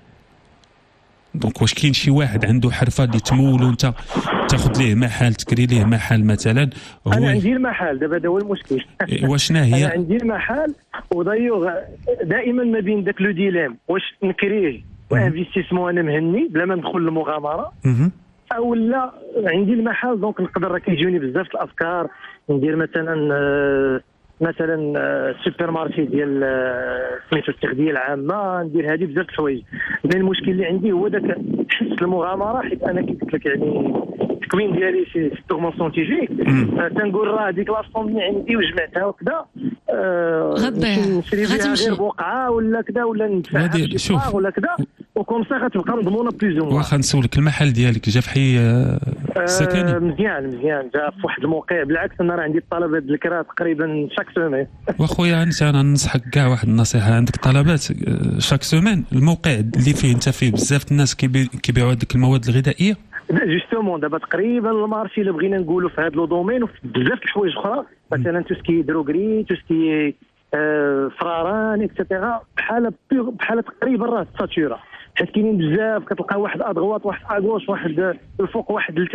دونك واش كاين شي واحد عنده حرفه اللي تمول وانت تاخذ ليه محل تكري ليه محل مثلا هو انا عندي المحل دابا هذا هو المشكل واشنا هي انا عندي المحل ودايوغ دائما ما بين داك لو ديليم واش نكريه وانفستيسمون انا مهني بلا ما ندخل للمغامره او لا عندي المحل دونك نقدر راه كيجوني بزاف الافكار ندير مثلا مثلا سوبر مارشي ديال سميتو التغذيه العامه ندير هذه بزاف الحوايج من المشكل اللي عندي هو داك حس المغامره حيت انا كي قلت لك يعني التكوين ديالي في الدوغمون سيونتيفيك تنقول راه ديك لاصوم اللي عندي وجمعتها وكذا غتضيع نشري فيها غير بقعه ولا كذا ولا ندفع شوف ولا كذا وكم سا غتبقى مضمونه بليزون واخا نسولك المحل ديالك جا في حي سكني مزيان مزيان جا في واحد الموقع بالعكس انا راه عندي الطلبات الكرا تقريبا شاك سومين واخويا انت انا ننصحك كاع واحد النصيحه عندك طلبات شاك سومين الموقع اللي فيه انت فيه بزاف الناس كيبيعوا هذيك المواد الغذائيه جوستومون دابا تقريبا المارشي اللي بغينا نقولوا في هذا لو دومين وفي بزاف الحوايج اخرى مثلا توسكي دروغري توسكي فراران اكسيتيرا بحال بحال تقريبا راه ساتورا حيت كاينين بزاف كتلقى واحد ادغوات واحد اغوش واحد الفوق واحد لتحت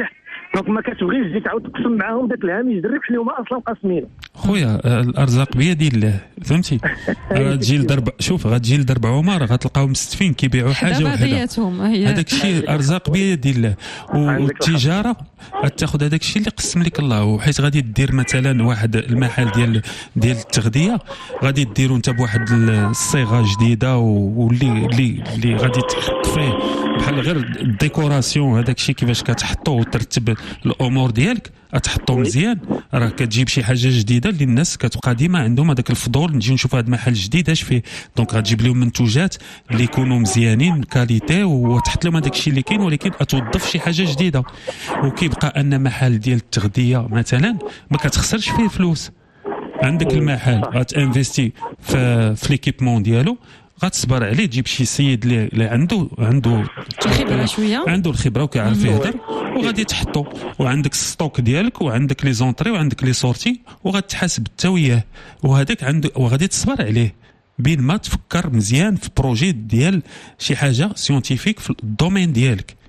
دونك ما كتبغيش تجي تعاود تقسم معاهم داك الهامش الدري اللي هما اصلا قاسمين. خويا الارزاق بيد الله فهمتي. غتجي لدرب شوف غتجي لدرب عمر غتلقاهم مستفين كيبيعوا حاجه وحده هذاك الشيء الارزاق بيد الله. والتجاره غتاخذ هذاك الشيء اللي قسم لك الله. وحيت غادي دير مثلا واحد المحل ديال ديال التغذيه غادي ديروا انت بواحد الصيغه جديده واللي اللي اللي غادي تحط فيه بحال غير الديكوراسيون هذاك الشيء كيفاش كتحطوه وترتب الامور ديالك تحطو مزيان راه كتجيب شي حاجه جديده اللي الناس كتبقى ديما عندهم هذاك الفضول نجي نشوف هذا المحل جديد اش فيه. دونك غتجيب لهم منتوجات اللي يكونوا مزيانين كاليتي وتحط لهم هذاك الشيء اللي كاين ولكن توظف شي حاجه جديده. وكيبقى ان محل ديال التغذيه مثلا ما كتخسرش فيه فلوس. عندك المحل غتانفيستي في في ليكيبمون ديالو غتصبر عليه تجيب شي سيد اللي عنده عنده الخبره شويه عنده الخبره وكيعرف يهضر وغادي تحطو وعندك الستوك ديالك وعندك لي زونطري وعندك لي سورتي وغتحاسب حتى وياه وهذاك عنده وغادي تصبر عليه بين ما تفكر مزيان في بروجي ديال شي حاجه سيونتيفيك في الدومين ديالك.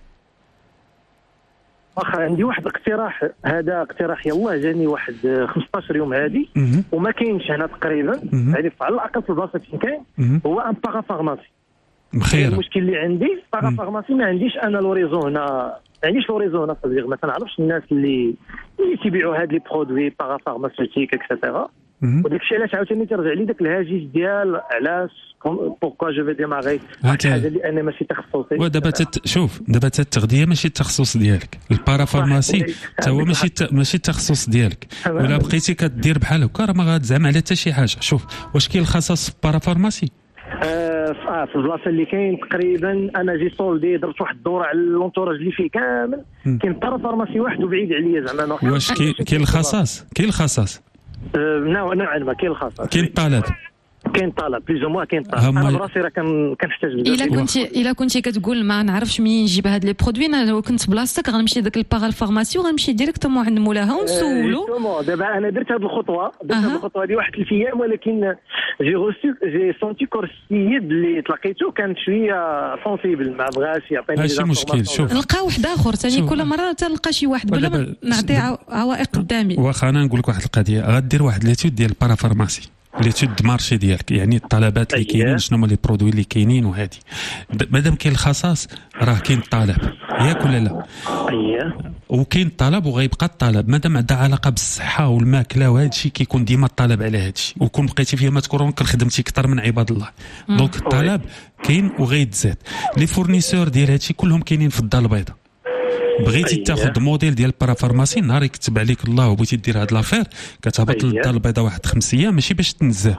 واخا عندي واحد الاقتراح هذا اقتراح يلاه جاني واحد خمسطاش يوم هادي وما كاينش هنا تقريبا يعني على الاقل في البلاصه فين كاين هو ان باغا فارماسي. بخير المشكل اللي عندي باغا فارماسي ما عنديش انا لوريزون هنا ما عنديش لوريزون هنا صديق ما تنعرفش الناس اللي اللي تيبيعوا هاد لي برودوي باغا فارماسيوتيك اكسيتيرا. وداك الشيء علاش عاوتاني ترجع لي داك الهاجس ديال علاش بوركوا جو في ديماغي حاجه اللي انا ماشي تخصصي. ودابا شوف دابا التغذيه ماشي التخصص ديالك البارا فارماسي حتى هو ماشي ماشي التخصص ديالك ولا بقيتي كدير بحال هكا راه ما غاتزعم على حتى شي حاجه. شوف واش كاين الخصاص في البارا فارماسي؟ اه في البلاصه اللي كاين تقريبا انا جي سولدي درت واحد الدوره على لونتوراج اللي فيه كامل كاين بارا فارماسي واحد وبعيد عليا زعما. واش كاين الخصاص كاين الخصاص نوعا نوعا ما كاين الخاصه كاين الطلب كاين طلب بليز موا كاين طلب. انا براسي راه كنحتاج بزاف. الا كنتي الا كنتي كتقول ما نعرفش منين نجيب هاد لي برودوي انا لو كنت بلاصتك غنمشي داك الباغ الفارماسي وغنمشي ديريكتومون عند مولاها ونسولو. دابا انا درت هاد الخطوه درت هاد الخطوه هادي واحد ثلاث ايام ولكن جي روسو جي سونتي كور السيد اللي تلاقيتو كان شويه سونسيبل ما بغاش يعطيني ماشي مشكل. شوف نلقى واحد اخر ثاني كل مره تلقى شي واحد بلا ما نعطي عوائق قدامي. واخا انا نقول لك واحد القضيه غدير واحد ليتود ديال البارا فارماسي ليتود مارشي ديالك يعني الطلبات اللي كاينين شنو هما لي برودوي اللي كاينين وهادي مادام كاين الخصاص راه كاين الطلب ياك ولا لا؟ اييه وكاين الطلب وغيبقى الطلب مادام عندها علاقه بالصحه والماكله وهذا الشيء كيكون ديما الطلب على هذا الشيء وكون بقيتي فيها ما تكون خدمتي اكثر من عباد الله. دونك الطلب كاين وغيتزاد لي فورنيسور ديال هذا الشيء كلهم كاينين في الدار البيضاء. بغيتي تاخذ موديل ديال البارا فارماسي نهار يكتب عليك الله وبغيتي دير هاد لافير كتهبط للدار البيضاء واحد خمس ايام ماشي باش تنزه.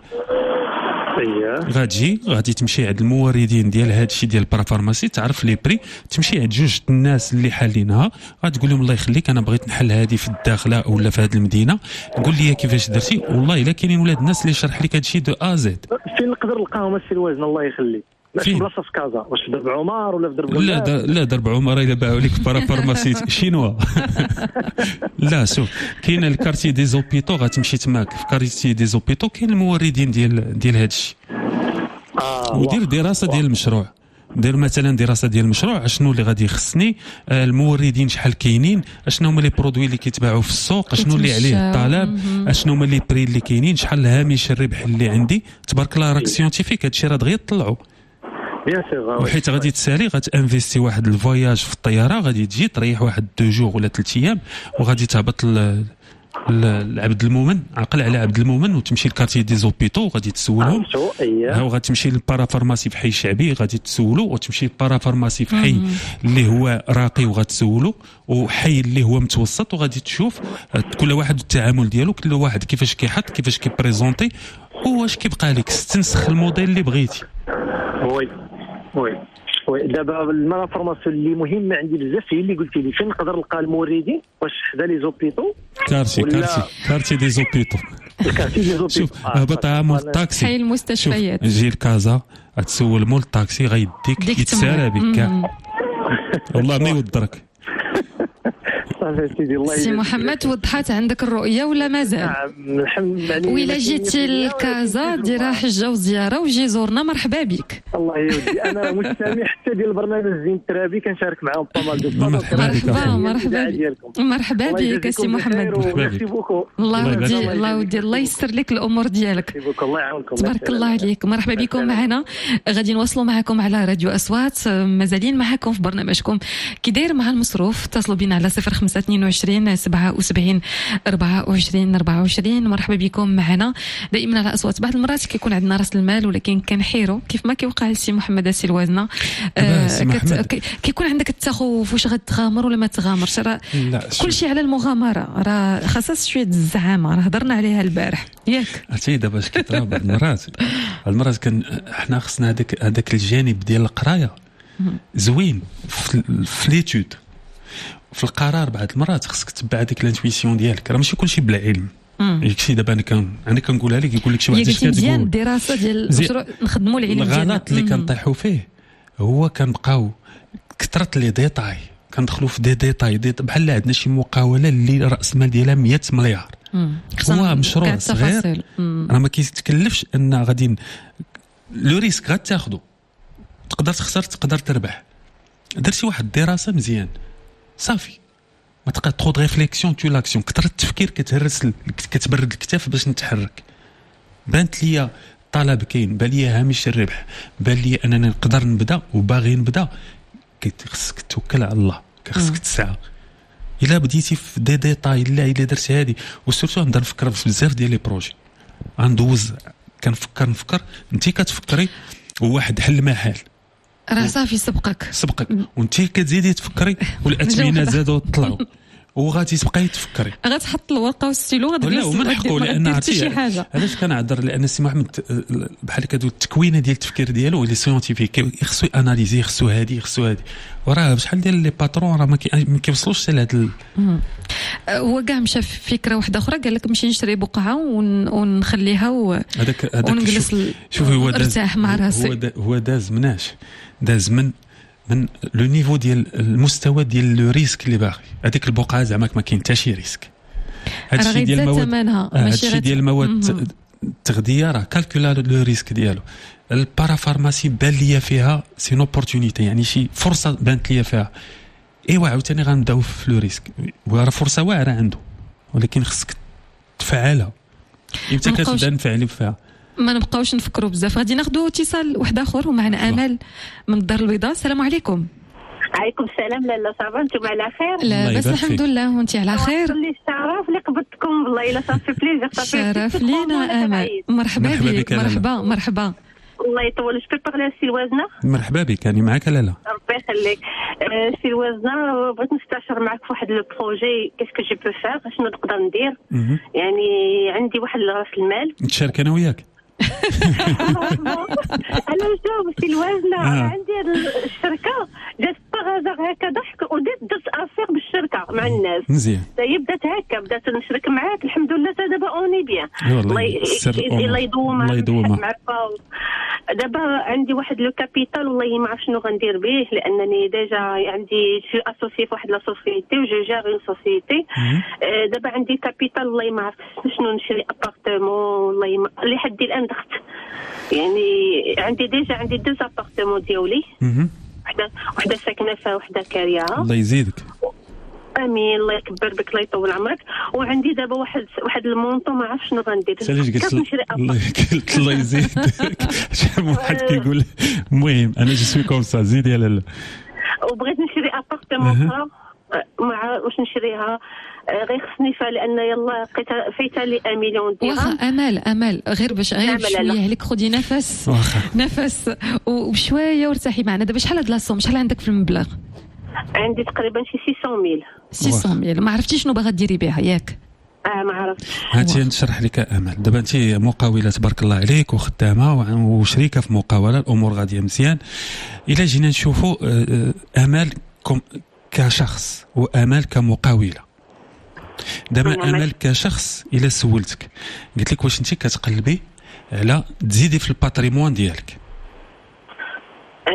غتجي غادي تمشي عند الموردين ديال هاد الشيء ديال البارا فارماسي تعرف لي بري تمشي عند جوج الناس اللي حالينها غتقول لهم الله يخليك انا بغيت نحل هذه في الداخله ولا في هذه المدينه قول لي كيفاش درتي والله الا كاينين ولاد الناس اللي شرح لك هاد الشيء دو ا زد. فين نقدر نلقاهم السي الوزن الله يخليك؟ في بلاصه في كازا واش في درب عمر ولا في درب لا در... لا درب عمر الا باعوا لك بارا فارماسي شينوا. لا شوف كاين الكارتي دي زوبيتو غتمشي تماك في كارتي دي زوبيتو كاين الموردين ديال ديال هذا الشيء. آه ودير دراسه ديال المشروع دير مثلا دراسه ديال المشروع شنو اللي غادي يخصني الموردين شحال كاينين اشنو هما لي برودوي اللي كيتباعوا في السوق شنو اللي عليه الطلب اشنو هما لي بري اللي كاينين شحال هامش الربح اللي عندي تبارك الله راك سيونتيفيك هادشي راه دغيا طلعوا بيان سيغ. وحيت غادي تسالي غتانفيستي واحد الفواياج في الطياره غادي تجي تريح واحد دو جور ولا ثلاث ايام وغادي تهبط لعبد المؤمن عقل على عبد المؤمن وتمشي لكارتي دي زوبيتو وغادي تسولهم ها وغتمشي للبارا فارماسي في حي الشعبي غادي تسولو وتمشي للبارا فارماسي في حي اللي هو راقي وغتسولو وحي اللي هو متوسط وغادي تشوف كل واحد التعامل ديالو كل واحد كيفاش كيحط كيفاش كيبريزونتي واش كيبقى لك تنسخ الموديل اللي بغيتي. وي وي وي دابا المالا فورماسيون اللي مهمه عندي بزاف هي اللي قلتي لي فين نقدر نلقى الموردين واش حدا لي زوبيتو كارتي كارتي كارتي دي زوبيتو كارتي دي زوبيتو شوف هبط عام الطاكسي حي المستشفيات جي لكازا غتسول مول الطاكسي غيديك يتسالى بك والله ما يوضرك صافي سيدي الله سي محمد وضحات عندك الرؤيه ولا مازال؟ نعم الحمد لله. وإلا جيتي للكازا ديرها حجه وزياره وجي زورنا مرحبا بك. الله يودي انا مستمع حتى ديال البرنامج زين الترابي كنشارك معاهم طمال دو مرحبا مرحبا مرحبا بك سي محمد. الله يودي الله يودي الله يسر لك الامور ديالك. الله يعاونكم تبارك الله عليك. مرحبا بكم معنا. غادي نواصلوا معكم على راديو اصوات مازالين معكم في برنامجكم كي داير مع المصروف. اتصلوا بنا على صفر خمسة اثنين وعشرين سبعة وسبعين أربعة وعشرين أربعة وعشرين. مرحبا بكم معنا دائما على اصوات. بعض المرات كيكون عندنا راس المال ولكن كنحيروا كيف ما كيوقع لسي محمد السي الوازنه. آه كت... كيكون عندك التخوف واش غتغامر ولا ما تغامرش. راه كل شيء على المغامره راه خاصها شويه الزعامه راه هضرنا عليها البارح ياك. عرفتي دابا اش كيطرا بعض المرات المرات كان حنا خصنا هذاك هذاك الجانب ديال القرايه زوين في ليتود في القرار. بعض المرات خصك تتبع هذيك الانتويسيون ديالك. راه ماشي كلشي بلا علم. ياكشي دابا انا كان انا كنقولها لك يقول لك شي واحد اش كتقول مزيان الدراسه ديال المشروع نخدموا العلم ديالنا. الغلط اللي كنطيحوا فيه هو كنبقاو كثرت لي ديتاي كندخلوا في دي ديتاي دي بحال عندنا شي مقاوله اللي راس المال ديالها مية مليار. هو مشروع صغير راه ما كيتكلفش ان غادي لو ريسك غتاخذو. تقدر تخسر تقدر تربح. درتي واحد الدراسه مزيان صافي ما تبقى تخوض ريفليكسيون تو لاكسيون. كثر التفكير كتهرس كتبرد الكتاف باش نتحرك. بانت ليا طلب كاين بان ليا هامش الربح بان ليا اننا نقدر نبدا وباغي نبدا. خصك توكل على الله خصك تسعى. الا بديتي في دي ديتاي لا الا درت هذه وسورتو نقدر نفكر في بزاف ديال لي بروجي غندوز كنفكر نفكر انت كتفكري وواحد حل محال راه صافي سبقك سبقك وانت كتزيدي تفكري والاثمنه زادوا طلعوا وغادي تبقاي تفكري غتحط الورقه والستيلو غادي لا ومن حقه لان عرفتي علاش كنعذر لان السي محمد بحال كادو التكوينه ديال التفكير ديالو لي سيونتيفيك خصو اناليزي خصو هادي خصو هادي وراه بشحال ديال لي باترون راه ما كيوصلوش حتى لهاد هو كاع مشى في فكره واحده اخرى قال لك نمشي نشري بقعه ونخليها ونجلس شوفي هو ارتاح مع راسي. هو داز مناش داز من من لو نيفو ديال المستوى ديال لو ريسك اللي باغي. هذيك البقعه زعما ما كاين حتى شي ريسك. هذا الشيء ديال المواد هذا الشيء ديال المواد التغذيه راه كالكولا لو ريسك ديالو. البارافارماسي بان ليا فيها سي اوبورتونيتي يعني شي فرصه بانت ليا فيها. ايوا عاوتاني غنبداو في لو ريسك وراه فرصه واعره عنده ولكن خصك تفعلها. امتى كتبدا نفعلي فيها ما نبقاوش نفكروا بزاف. غادي ناخذوا اتصال واحد اخر ومعنا امل من الدار البيضاء. السلام عليكم. عليكم السلام. لاله صافا انتم على خير؟ لا بس الحمد لله وانت على خير. اللي الشرف اللي قبضتكم والله الا صافي بليزير صافي شرف لينا امل. مرحبا بك مرحبا مرحبا. الله يطول جو بي بارلي سي الوازنه. مرحبا بك راني معاك لاله. ربي يخليك. سي الوازنه بغيت نستشر معك في واحد لو بروجي كيسكو جي بو فار شنو نقدر ندير. يعني عندي واحد راس المال نتشارك انا وياك. انا شوف سي الوازنه عندي الشركه جات باغازار هكا ضحك وديت درت افير بالشركه مع الناس مزيان. هي بدات هكا بدات نشرك معاك الحمد لله حتى دابا اوني بيان. الله يدوم الله يدوم دابا عندي واحد لو كابيتال والله ما عرف شنو غندير به لانني ديجا عندي شي اسوسي في واحد لا سوسيتي وجو جير اون سوسيتي. دابا عندي كابيتال والله ما عرف شنو نشري ابارتمون والله ما لحد الان دخت يعني عندي ديجا عندي دوز ابارتمون ديالي وحده وحده ساكنه فيها وحده كارياها. الله يزيدك. امين الله يكبر بك الله يطول عمرك. وعندي دابا واحد واحد المونطو ما عرفش شنو غندير. علاش قلت الله قلت الله يزيدك شحال من واحد كيقول المهم انا جو سوي كوم سا زيد يا لاله. وبغيت نشري ابارتمون اخرى مع واش نشريها غير خصني فيها لان يلا لقيتها فايته لي واحد مليون درهم. واخا امال امال غير باش غير شويه عليك خدي نفس واخا نفس وبشويه وارتاحي معنا. دابا شحال هاد لاصوم شحال عندك في المبلغ؟ عندي تقريبا شي ستمية ألف. ستمية ألف. ما عرفتيش شنو باغا ديري بها ياك؟ اه ما عرفتش. هاتي نشرح لك امل. دابا انت مقاوله تبارك الله عليك وخدامه وشريكه في مقاوله الامور غاديه مزيان. الا جينا نشوفوا امل كشخص وامل كمقاوله. دابا امل كشخص الا سولتك قلت لك واش انت كتقلبي على تزيدي في الباتريمون ديالك؟ آه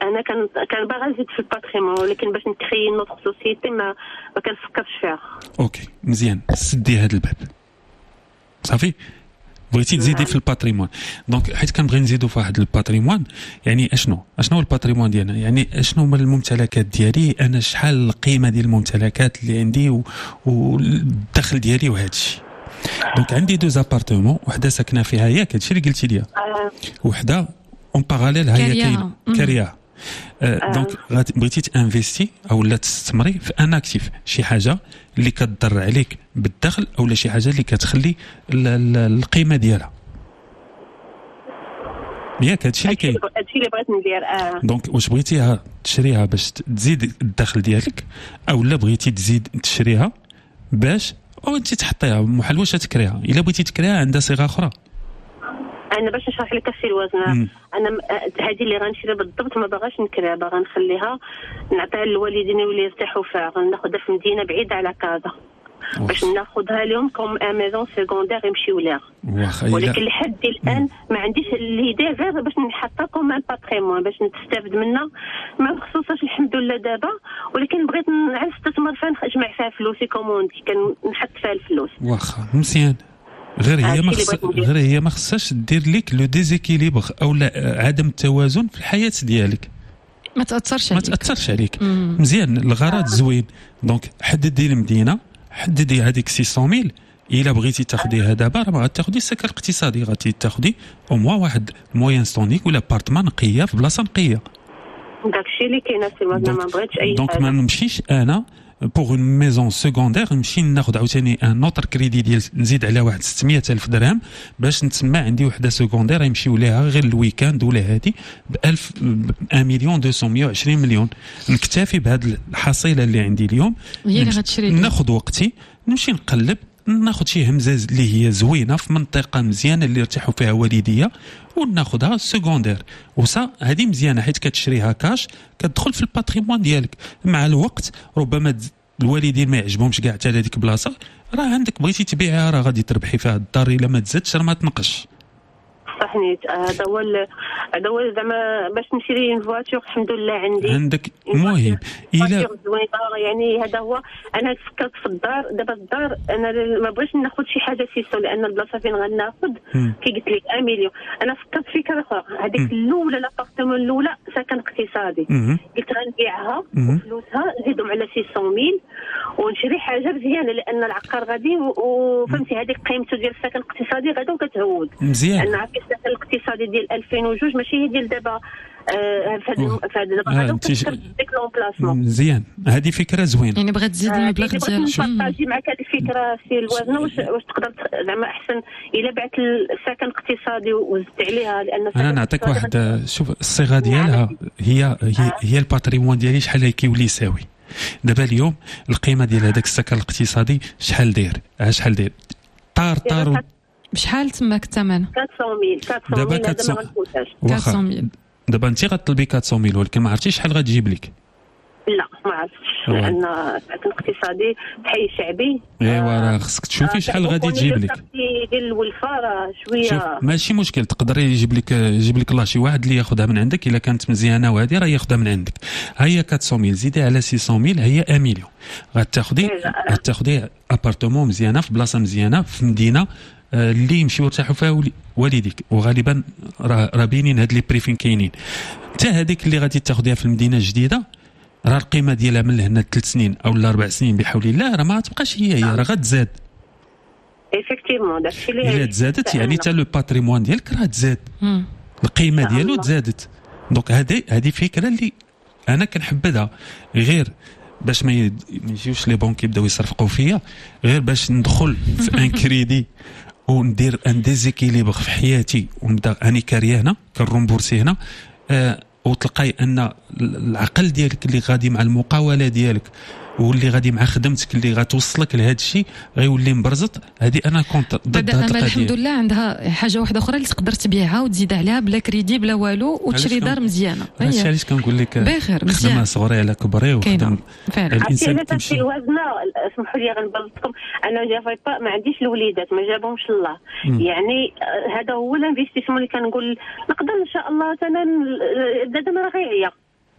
انا كان كان باغا نزيد في الباتريمون ولكن باش نكري نوت سوسيتي ما ما كنفكرش فيها. اوكي مزيان سدي هذا الباب صافي. بغيتي تزيدي في الباتريمون دونك حيت كنبغي نزيدو في واحد الباتريمون يعني اشنو اشنو هو الباتريمون ديالنا يعني اشنو هما الممتلكات ديالي انا شحال القيمه ديال الممتلكات اللي عندي والدخل ديالي وهذا الشيء. دونك عندي دو زابارتمون وحده ساكنه فيها ياك هادشي اللي قلتي لي وحده اون باراليل هي كاينه كاريا أه دونك بغيتي تانفيستي او لا تستثمري في ان اكتيف شي حاجه اللي كتضر عليك بالدخل او لا شي حاجه اللي كتخلي القيمه ديالها ياك هادشي اللي كاين هادشي اللي بغيت ندير. اه دونك واش بغيتيها تشريها باش تزيد الدخل ديالك او لا بغيتي تزيد تشريها باش او انت تحطيها محل واش تكريها الا بغيتي تكريها عندها صيغه اخرى. انا باش نشرح لك السي الوزنه انا هذه اللي غنشري بالضبط ما باغاش نكريها باغا نخليها نعطيها للوالدين ولا يرتاحوا فيها غناخذها في مدينه بعيده على كازا باش ناخذها لهم كوم ان ميزون سيكوندير يمشيو ليها ولكن لحد الان ما عنديش الهديه غير باش نحطها كوم ان باتريمون باش نستافد منها ما مخصوصاش الحمد لله دابا ولكن بغيت نعرف استثمر فين نجمع فيها فلوسي كوموندي كنحط فيها الفلوس. واخا مزيان غير هي ما خص غير هي ما خصهاش دير لك لو ديزيكيليبر او لا عدم التوازن في الحياه ديالك ما تاثرش عليك ما تاثرش عليك. مم. مزيان الغرض زوين دونك حددي المدينه حددي هذيك ستمائة ألف الا بغيتي تاخديها دابا راه ما غاتاخدي السكن الاقتصادي غادي تاخدي او موا واحد موين ستونيك ولا بارتمان نقيه في بلاصه نقيه داكشي اللي كاين في المدينه ما بغيتش اي حاجه دونك ما نمشيش انا بوغ اون ميزون سكوندير نمشي ناخذ عاوتاني ان اوتر كريدي ديال نزيد عليها واحد ستمائة ألف درهم باش نتسمى عندي وحده سكوندير يمشيو ليها غير الويكاند ولا هادي ب ألف واحد مليون مئتين وعشرين مليون نكتفي بهذه الحصيله اللي عندي اليوم هي اللي غتشري ناخذ وقتي نمشي نقلب ناخذ شي همزه اللي هي زوينه في منطقه مزيانه اللي يرتاحوا فيها والديه وناخذها سكوندير وسا هذه مزيانه حيت كتشريها كاش كتدخل في الباتريمون ديالك مع الوقت ربما الوالدين ما يعجبهمش كاع حتى هذيك البلاصه راه عندك بغيتي تبيعها راه غادي تربحي فيها الدار الا ما تزادش راه ما تنقش صح نيت هذا هو هذا هو زعما باش نشري اون فواتور الحمد لله عندي عندك المهم الا يعني هذا هو انا فكرت في الدار دابا الدار انا ما بغيتش ناخذ شي حاجه سيسو لان البلاصه فين غناخذ كي قلت لك واحد مليون انا فكرت فكره اخرى هذيك الاولى لابارتمون الاولى سكن اقتصادي قلت غنبيعها وفلوسها نزيدهم على ستمائة ألف ونشري حاجه مزيانه لان العقار غادي وفهمتي هذيك قيمته ديال السكن الاقتصادي غدا وكتهود مزيان انا عرفت السكن الاقتصادي ديال ألفين وجوج ماشي هي ديال دابا في هذا دابا غادي كتكتب ديك لومبلاسمون مزيان هذه فكره زوينه يعني بغات تزيد المبلغ ديالها نبارطاجي معك هذه الفكره في الوزنه واش واش تقدر زعما احسن الا بعت السكن الاقتصادي وزدت عليها لان انا نعطيك واحد شوف الصيغه ديالها هي هي, هي الباتريمون ديالي شحال كيولي يساوي دابا اليوم القيمه ديال هذاك السكن الاقتصادي شحال داير شحال داير طار طار بشحال تماك الثمن أربعمائة ألف دابا أربعمائة دابا انت غطلبي أربعمائة ألف ولكن ما عرفتيش شحال غتجيب لك لا ما عرفتش لان السكن الاقتصادي حي شعبي ايوا راه خصك تشوفي شحال غادي تجيب لك ديال الولفاره شويه ماشي مشكل تقدري يجيب لك يجيب لك الله شي واحد اللي ياخذها من عندك الا كانت مزيانه وهذه راه ياخذها من عندك ها هي أربعمائة ألف زيدي على ستمائة ألف هي واحد مليون غتاخذي غتاخذي ابارتمون مزيانه في بلاصه مزيانه في مدينه اللي يمشيو يرتاحوا فيها والديك وغالبا راه باينين هاد لي بريفين كاينين حتى هذيك اللي غادي تاخذيها في المدينه الجديده راه القيمه ديالها من هنا ثلاث سنين او اربع سنين بحول الله راه ما تبقاش هي هي راه غتزاد ايفيكتيفمون داكشي اللي الا تزادت يعني حتى لو باتريمون ديالك راه تزاد القيمه ديالو تزادت دونك هذه هذه فكره اللي انا كنحبذها غير باش ما يجيوش لي بونك يبداو يصرفقوا فيا غير باش ندخل في ان كريدي وندير ان ديزيكيليبر في حياتي ونبدا اني كاري هنا كنرومبورسي هنا آه وتلقاي ان العقل ديالك اللي غادي مع المقاوله ديالك واللي غادي مع خدمتك اللي غتوصلك لهذا الشيء غيولي مبرزط هذه انا كنت ضد هذه القضيه الحمد لله عندها حاجه واحده اخرى اللي تقدر تبيعها وتزيد عليها بلا كريدي بلا والو وتشري دار مزيانه هادشي علاش كنقول لك بخير خدمه صغيره على كبري وخدم الانسان تمشي الوزنه اسمحوا لي غنبلطكم انا جافاي با ما عنديش الوليدات ما جابهمش الله م. يعني هذا هو الانفستيسمون اللي كنقول نقدر ان شاء الله انا دابا راه غيعيا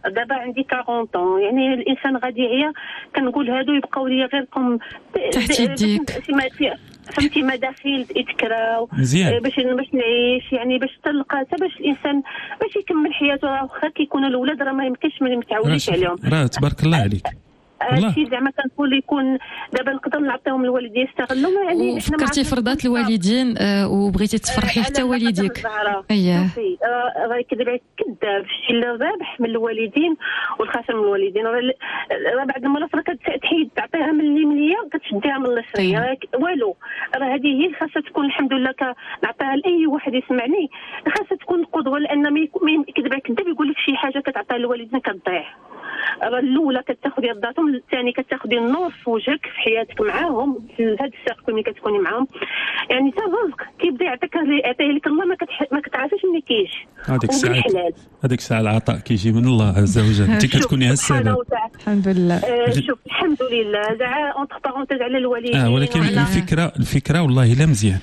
دابا عندي أربعين طون، يعني الانسان غادي يعيا. كنقول هادو يبقاو لي غير قم تحت يديك، فهمتي، مداخيل يتكراو مزيان باش باش نعيش، يعني باش تلقى حتى باش الانسان باش يكمل حياته. راه واخا كيكونوا الاولاد راه ما يمكنش ما متعوديش عليهم، راه تبارك الله عليك. هادشي زعما كنقول يكون دابا نقدر نعطيهم الوالدين يستغلوا. يعني فكرتي في رضات الوالدين آه وبغيتي تفرحي حتى والديك. اييه راه يكذب عليك كذاب، الشيء اللي رابح من الوالدين والخاسر من الوالدين. راه بعض المرات راه كتحيد تعطيها من اليمنيه كتشديها من اليسريه والو. راه هذه هي خاصها تكون الحمد لله كنعطيها لاي واحد يسمعني، خاصها تكون قدوه، لان ما يكذب عليك كذاب يقول لك شي حاجه كتعطيها للوالدين كتضيع. الاولى كتاخذي رضاتهم، الثاني كتاخذي النور في وجهك في حياتك معاهم في هذا السيركل ملي كتكوني معاهم. يعني حتى الرزق كيبدا يعطيك يعطيه لك الله، ما كتح... ما كتعرفش منين كاينش. هذيك الساعه هذيك الساعه العطاء كيجي من الله عز وجل، انت كتكوني السبب. الحمد لله. آه شوف الحمد لله زعما اونتر بارونتيز على الوالدين. اه ولكن الفكره الفكره والله لا مزيان.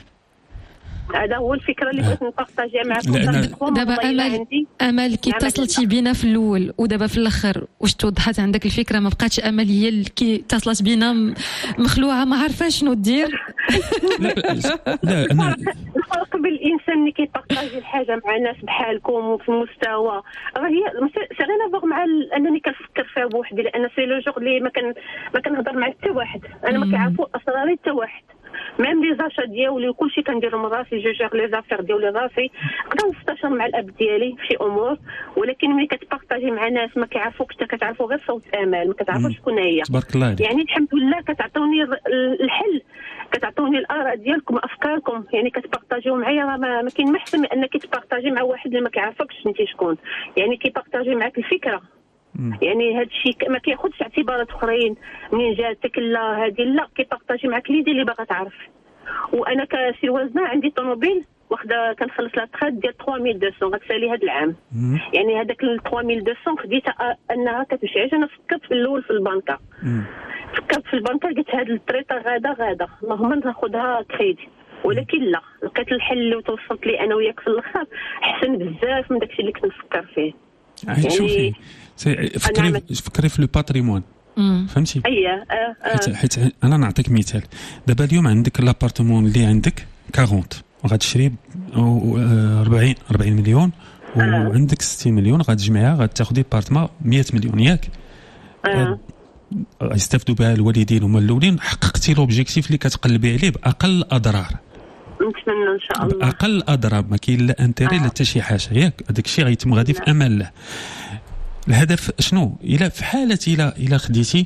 هذا هو الفكره اللي بغيت نبارطاجيها معكم. دابا امل امل كي اتصلتي بينا في الاول ودابا في الاخر واش توضحت عندك الفكره؟ ما بقاتش امل هي اللي كي اتصلت بينا مخلوعه ما عارفه شنو دير؟ لا لا انا الفرق بين الانسان اللي كيبارطاجي الحاجه مع ناس بحالكم وفي المستوى راه هي سي غير نافوغ مع انني كنفكر فيها بوحدي، لان سي لو جوغ اللي ما كان ما كنهضر مع حتى واحد، انا ما كيعرفوا اسراري حتى واحد. ميم لي زاشا ديالي وكلشي كنديرهم راسي، جو جير لي زافير ديالي راسي. نقدر نستشير مع الاب ديالي في شي امور، ولكن ملي كتبارطاجي مع ناس ما كيعرفوكش حتى كتعرفوا غير صوت امال، ما كتعرفوش شكون هي. تبارك الله عليك. يعني الحمد لله كتعطوني الحل، كتعطوني الاراء ديالكم افكاركم، يعني كتبارطاجيو معايا. راه ما, ما كاين ما احسن من انك تبارطاجي مع واحد اللي ما كيعرفكش انت شكون، يعني كيبارطاجي معاك الفكره. يعني هذا الشيء ما كياخذش اعتبارات اخرين منين جاتك، لا هذه لا، كيبارطاجي معاك ليدي اللي باغا تعرف. وانا كسي وزنه عندي طوموبيل واخده كنخلص لا تخاد ديال ثلاثة آلاف ومئتين غتسالي هذا العام. يعني هذاك ثلاثة آلاف ومئتين خديتها انها كتمشي. انا فكرت في الاول في البنكه، فكرت في البنكه قلت هذه الطريقه غاده غاده اللهم ناخذها كريدي، ولكن لا، لقيت الحل اللي توصلت لي انا وياك في الاخر احسن بزاف من داكشي اللي كنت نفكر فيه. يعني شوفي فكري فكري في لو باتريمون، فهمتي؟ اييه اه اه حيت انا نعطيك مثال. دابا اليوم عندك لابارتمون اللي عندك أربعين وغتشري أربعين أربعين مليون، وعندك ستين مليون غتجمعها غتاخدي بارتما مية مليون ياك. اه يستافدوا بها الوالدين هما الاولين. حققتي لوبجيكتيف اللي كتقلبي عليه باقل اضرار، نتمنى ان شاء الله اقل اضرار، ما كاين لا انتري لا حتى شي حاجه ياك. هذاك الشيء غيتم غادي في امان الله. الهدف شنو؟ الى في حاله الى الى خديتي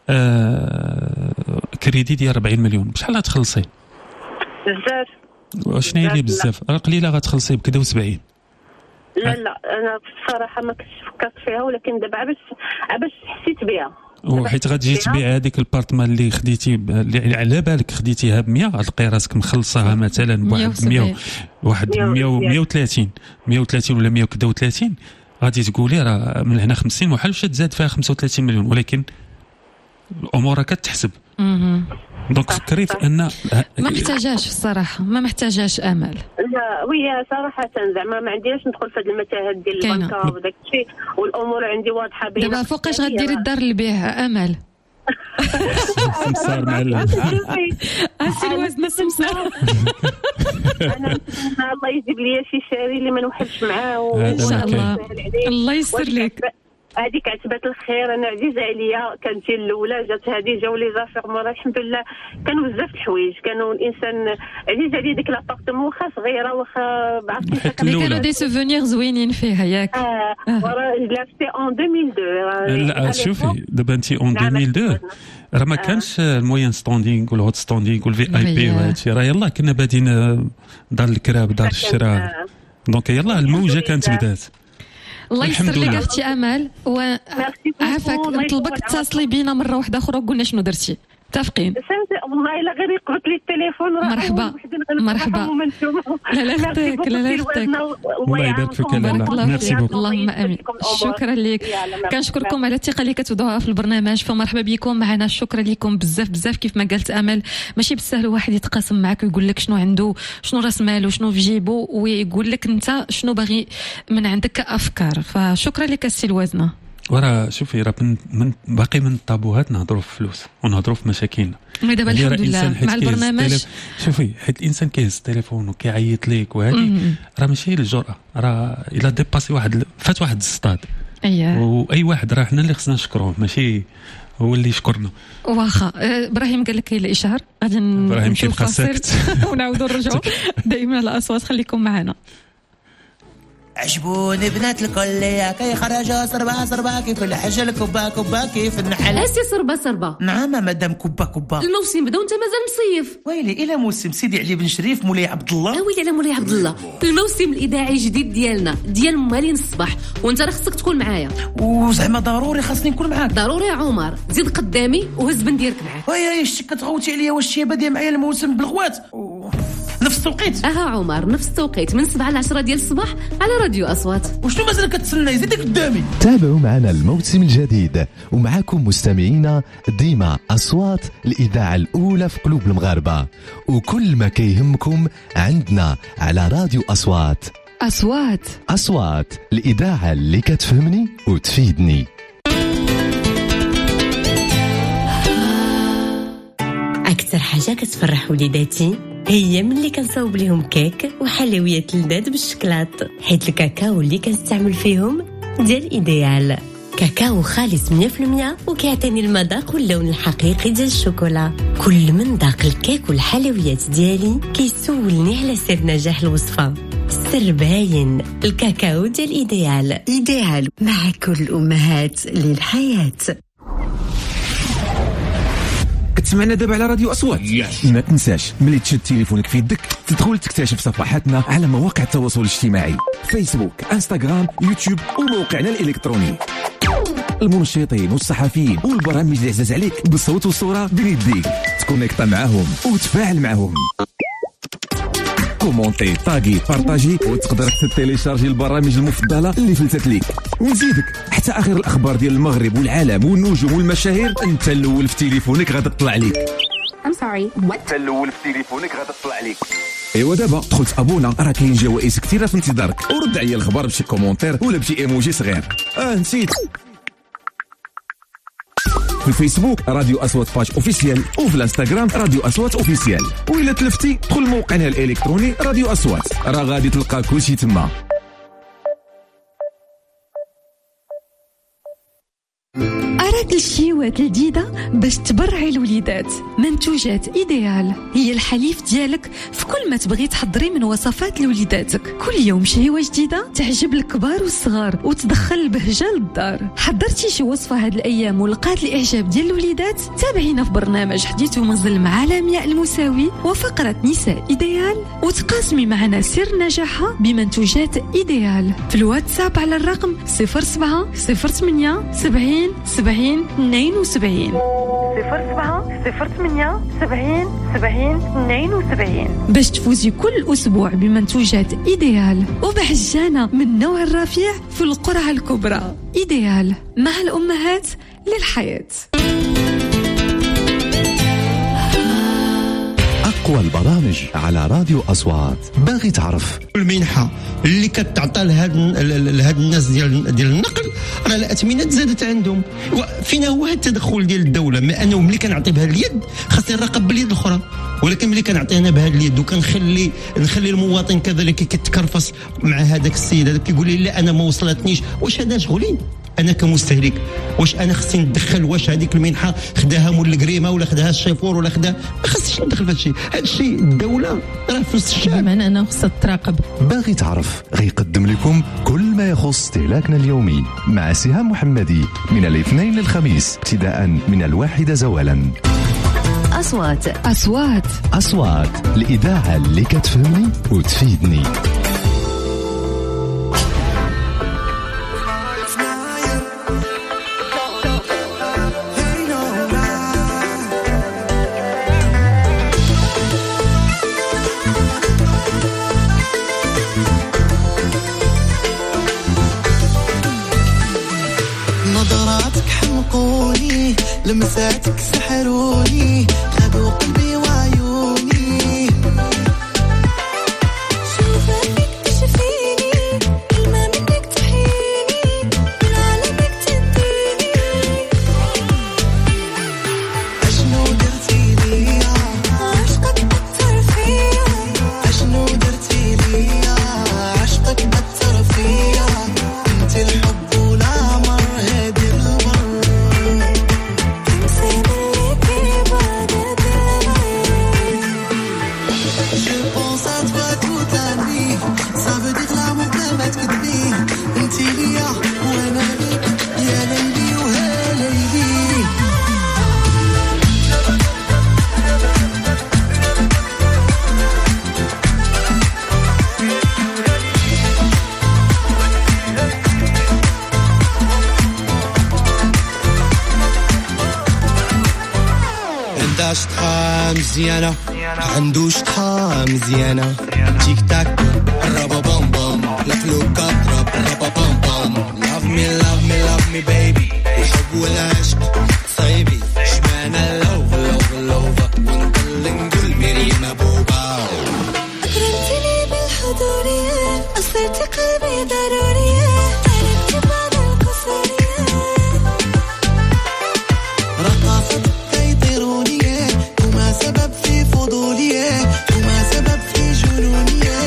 آه كريدي ديال أربعين مليون بشحال غتخلصي؟ بزاف. وشنو هي اللي بزاف؟ راه قليله غتخلصي بكذا وسبعين. لا لا انا بصراحه ما كنتش فكرت فيها، ولكن دابا باش باش حسيت بها. وحيت غتجي تبيع هذيك البارتمان اللي خديتي اللي على بالك خديتيها ب مية غتلقي راسك مخلصها مثلا بواحد مية واحد مية وثلاثين مية وثلاثين ولا مية وثلاثين. غادي تقولي راه من هنا خمسين محال واش تزاد فيها خمسة وثلاثين مليون، ولكن الامور كتحسب. دونك فكري في ان ما محتاجاش الصراحه، ما محتاجاش امل. لا وي صراحه زعما ما عنديش ندخل في هذه المتاهات ديال البنكه وداك الشيء، والامور عندي واضحه بينا. دابا فوقاش غديري الدار للبيع امل؟ سمسار معلم اسير وزن سمسار. انا نتمنى الله يجيب لي شي شاري اللي ما نوحلش معاه ان شاء الله. الله يسر لك. هذيك عتبات الخير انا عزيزه عليا، كانت الاولى جات هذه جاو لي زافير مورا الحمد لله. كانوا بزاف الحوايج، كانوا الانسان عزيز عليه ديك لابارتمون واخا صغيره واخا بعرفتي كانوا دي سوفونير زوينين فيها ياك. اه وراه لعبتي اون ألفين واثنين. لا شوفي دابا انت اون ألفين واثنين راه ما كانش الموين ستاندينغ والهوت ستاندينغ والفي اي بي وهادشي، راه يلاه كنا بادين دار الكراب دار الشراء. دونك يلاه الموجه كانت بدات. الله يسر لك اختي امل، وعافاك نطلبك تتصلي بينا مره واحده اخرى وقلنا شنو درتي. متفقين؟ والله الا غير يقبط لي التليفون. مرحبا مرحبا. لا لا يخطيك لا لا يخطيك. الله يبارك فيك. لا ميرسي بوك. اللهم امين. شكرا لك، كنشكركم على الثقه اللي كتوضعوها في البرنامج، فمرحبا بكم معنا. شكرا لكم بزاف بزاف. كيف ما قالت امل ماشي بالسهل واحد يتقاسم معك ويقول لك شنو عنده، شنو راس ماله، شنو في جيبه، ويقول لك انت شنو باغي من عندك كافكار. فشكرا لك السي الوزنه. ورا شوفي راه من, من باقي من الطابوهات نهضروا في فلوس ونهضروا في مشاكلنا. دابا الحمد لله مع البرنامج شوفي حيت الانسان كيهز التليفون وكيعيط ليك وهذه راه ماشي الجرأه، راه الا ديباسي واحد فات واحد السطاد. اييه واي واحد راه حنا اللي خصنا نشكروه ماشي هو اللي يشكرنا. واخا ابراهيم قال لك الاشهار غادي نشوف فاصل ونعاودوا نرجعوا دائما الاصوات. خليكم معنا. عجبوني بنات الكلية كي خرجوا صربا صربا كيف الحجل كبا كبا كيف النحل. اسي صربا صربا. نعم مدام كبا كبا. الموسم بدا وانت مازال مصيف. ويلي الى موسم سيدي علي بن شريف مولاي عبد الله. ويلي على مولاي عبد الله. الموسم الاذاعي الجديد ديالنا ديال مالين الصباح وانت راه خصك تكون معايا. وزعما ضروري خاصني نكون معاك. ضروري يا عمر زيد قدامي وهز بنديرك معاك. ويا شتي كتغوتي عليا واش شي باديه معايا الموسم بالغوات نفس التوقيت. اها عمر نفس التوقيت من سبعة ل عشرة ديال الصباح على راديو اصوات. وشنو مازال كتسنى زيدك قدامي. تابعوا معنا الموسم الجديد ومعكم مستمعينا ديما أصوات الإذاعة الأولى في قلوب المغاربة، وكل ما كيهمكم عندنا على راديو أصوات. أصوات أصوات الإذاعة اللي كتفهمني وتفيدني. أكثر حاجة كتفرح وليداتي هي ملي كنصاوب ليهم كيك وحلويات لذاذ بالشكلاط، حيت الكاكاو اللي كنستعمل فيهم ديال إيديال كاكاو خالص مية في المية وكيعطيني المذاق واللون الحقيقي ديال الشوكولا. كل من ذاق الكيك والحلويات ديالي كيسولني على سر نجاح الوصفة. السر باين، الكاكاو ديال إيديال. إيديال مع كل الأمهات للحياة. كتسمعنا دابا على راديو أصوات. yes. ما تنساش ملي تشد تليفونك في يدك تدخل تكتشف صفحاتنا على مواقع التواصل الاجتماعي فيسبوك انستغرام يوتيوب وموقعنا الإلكتروني. المنشطين والصحفيين والبرامج اللي عزاز عليك بالصوت والصورة بين يديك تكونيكتا معاهم وتفاعل معاهم. كومونتي طاقي بارطاجي وتقدر تتيليشارجي البرامج المفضلة اللي فلتت ليك ونزيدك حتى آخر الأخبار ديال المغرب والعالم والنجوم والمشاهير أنت الأول في تليفونك غادي تطلع ليك. I'm sorry what؟ أنت الأول في تليفونك غادي تطلع ليك. ايوا دابا دخلت ابونا راه كاين جوائز كثيره في انتظارك ورد عليا الخبر بشي كومونتير ولا بشي ايموجي صغير. اه نسيت في الفيسبوك راديو أصوات باج أوفيسيال وفي الانستغرام راديو أصوات أوفيسيال، وإلا تلفتي دخل موقعنا الإلكتروني راديو أصوات راه غادي تلقى كلشي تما. أراك الشيوات الجديدة باش تبرعي الوليدات. منتوجات إيديال هي الحليف ديالك في كل ما تبغي تحضري من وصفات لوليداتك. كل يوم شيوة جديدة تعجب الكبار والصغار وتدخل البهجة للدار. حضرتي شي وصفة هاد الأيام ولقات الإعجاب ديال الوليدات؟ تابعينا في برنامج حديث ومنزل مع لمياء المساوي وفقرة نساء إيديال وتقاسمي معنا سر نجاحها بمنتوجات إيديال في الواتساب على الرقم صفر سبعة صفر ثمانية سبعين سبعين اثنين وسبعين صفر سبعة صفر ثمانية سبعين سبعين اثنين وسبعين باش تفوزي كل أسبوع بمنتوجات إيديال وبحجانة من نوع الرفيع في القرعة الكبرى. إيديال مع الأمهات للحياة. أقوى البرامج على راديو أصوات. باغي تعرف المنحة اللي كتعطى لهاد لهاد الناس ديال ديال النقل راه الأثمنة زادت عندهم. فين هو هذا التدخل ديال الدولة؟ ما أنا ملي كنعطي بهاد اليد خاصني نراقب باليد الأخرى، ولكن ملي كنعطي انا بهاد اليد وكنخلي نخلي المواطن كذلك كيتكرفص مع هذاك السيد هذا كيقول لي لا انا ما وصلتنيش، واش هذا شغلي انا كمستهلك؟ واش انا خصني ندخل واش هذيك المنحه خداها مول الكريمه ولا خداها الشيفور ولا خداها؟ ما خصنيش ندخل في هذا الشيء. هذا الشيء الدوله راه فلوس الشعب، بمعنى انه خصها تراقب. باغي تعرف غيقدم لكم كل ما يخص استهلاكنا اليومي مع سهام محمدي من الاثنين للخميس ابتداء من الواحدة زوالا. أصوات أصوات أصوات الإذاعة اللي كتفهمني وتفيدني. نظراتك حمقوني، لمساتك سحروني، خذوا قلبي وعيوني. شايفة فيك تشفيني، كلمة منك تحيني، من عالمك تديني. ولا شطحة مزيانة عندو شطحة مزيانة تيك تاك رابا بام بام لا فلوكا ضرب رابا بام بام لاف مي لاف مي لاف مي بيبي الحب والعشق صايبي شمعنا لوف لوف لوف ونضل نقول مريم بوبا أكرمتني بالحضورية أصرت قلبي ضرورية قلبت بعض القصرية رقصت تيطيرونية وما سبب في فضولية وما سبب في جنونية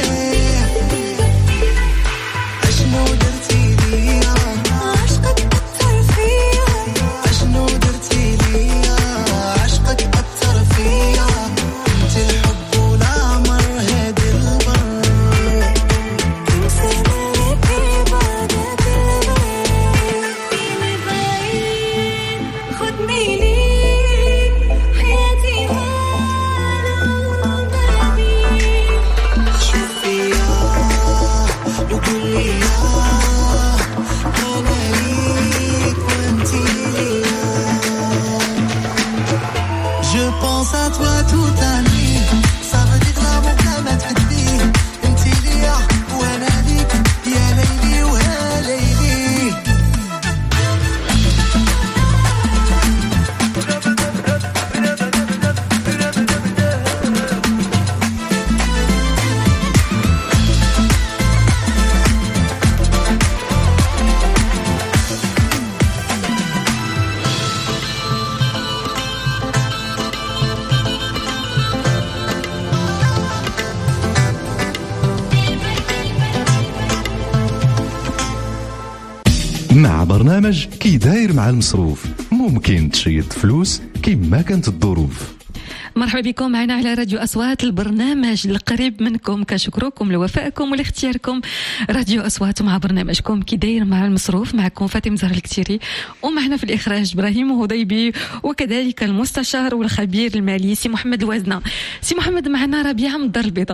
أشنو درتي ليا عشقك أثر فيا أشنو درتي ليا عشقك أثر فيا انت الحب والعمر هادي البر كم سنة اللي بعدك البيت فيني بعيد خدني ليك حياتي هلا قلبي شوف فيا وقول لي يا أنا ليك وانتي ليا Je pense à toi toute la nuit Ça veut dire l'amour que ما تحديه انتي ليا وانا ليك يا ليلي ويا ليلي مع برنامج كي داير مع المصروف ممكن تشيد فلوس كيما كانت الظروف. مرحبا بكم معنا على راديو أصوات البرنامج القريب منكم كشكركم لوفائكم ولاختياركم راديو أصوات مع برنامجكم كي داير مع المصروف. معكم فاطمة زهر الكتيري ومعنا في الإخراج إبراهيم هضيبي وكذلك المستشار والخبير المالي سي محمد الوزنة. سي محمد معنا ربيعة من الدار البيضاء.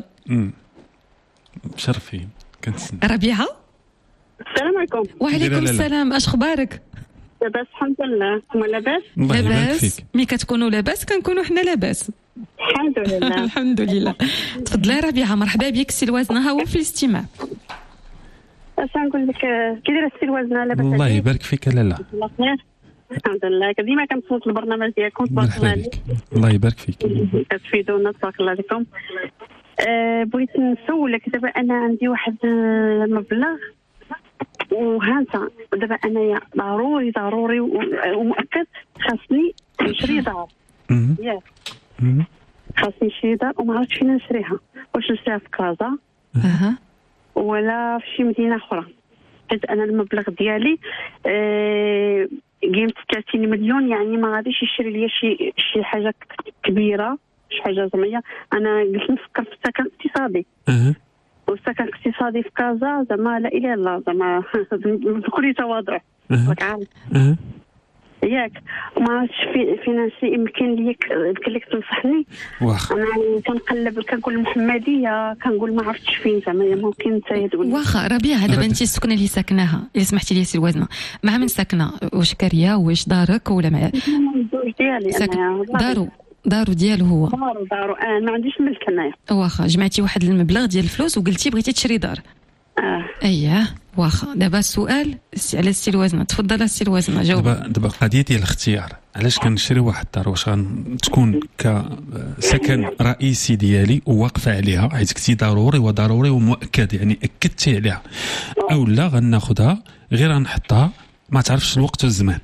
مشرفين كنت ربيعة. السلام عليكم. وعليكم السلام. اش اخبارك؟ لاباس الحمد لله. ما لاباس؟ لاباس. مي كتكونوا لاباس كنكونوا حنا لاباس الحمد لله. الحمد لله. تفضلي ربيعة مرحبا بك سي الوزنة هو في الاستماع. اش نقول لك كي دايره السي الوزنة لاباس؟ الله يبارك فيك. لا لا الحمد لله. ديما كنصوت البرنامج ديالكم تبارك مرحبا بك. الله يبارك فيك. كتفيدونا تبارك الله عليكم. أه بغيت نسولك دابا انا عندي واحد المبلغ وهانتا دابا انايا ضروري ضروري ومؤكد خاصني نشري دار. ياك خاصني نشري دار وما عرفتش فين نشريها، واش نشريها في كازا اها ولا في شي مدينه اخرى، حيت انا المبلغ ديالي أه قيمه ثلاثين مليون، يعني ما غاديش يشري لي شي شي حاجه كبيره شي حاجه زعما. انا قلت نفكر في السكن الاقتصادي اها والسكن الاقتصادي في كازا زعما لا اله الا الله زعما بكل تواضع راك عارف ياك. وما عرفتش في فينانسي يمكن ليك يمكن لك تنصحني. واخا انا كنقلب كنقول المحمديه كنقول ما عرفتش فين زعما ممكن انت تقول. واخا ربيعة دابا انت السكنه اللي ساكناها الا سمحتي لي سي الوزنه مع من ساكنه؟ واش كاريه واش دارك ولا مع الزوج ديالي انا دارو دارو ديالو هو دارو دارو انا ما عنديش ملك انايا. واخا جمعتي واحد المبلغ ديال الفلوس وقلتي بغيتي تشري دار. اه اييه واخا. دابا السؤال على السي الوزنه. تفضل السي الوزنه جاوب. دابا دابا القضيه ديال الاختيار علاش كنشري واحد الدار، واش غتكون كسكن رئيسي ديالي وواقفه عليها حيت كنتي ضروري وضروري ومؤكد يعني اكدتي عليها، او لا غناخذها غير غنحطها ما تعرفش الوقت والزمان.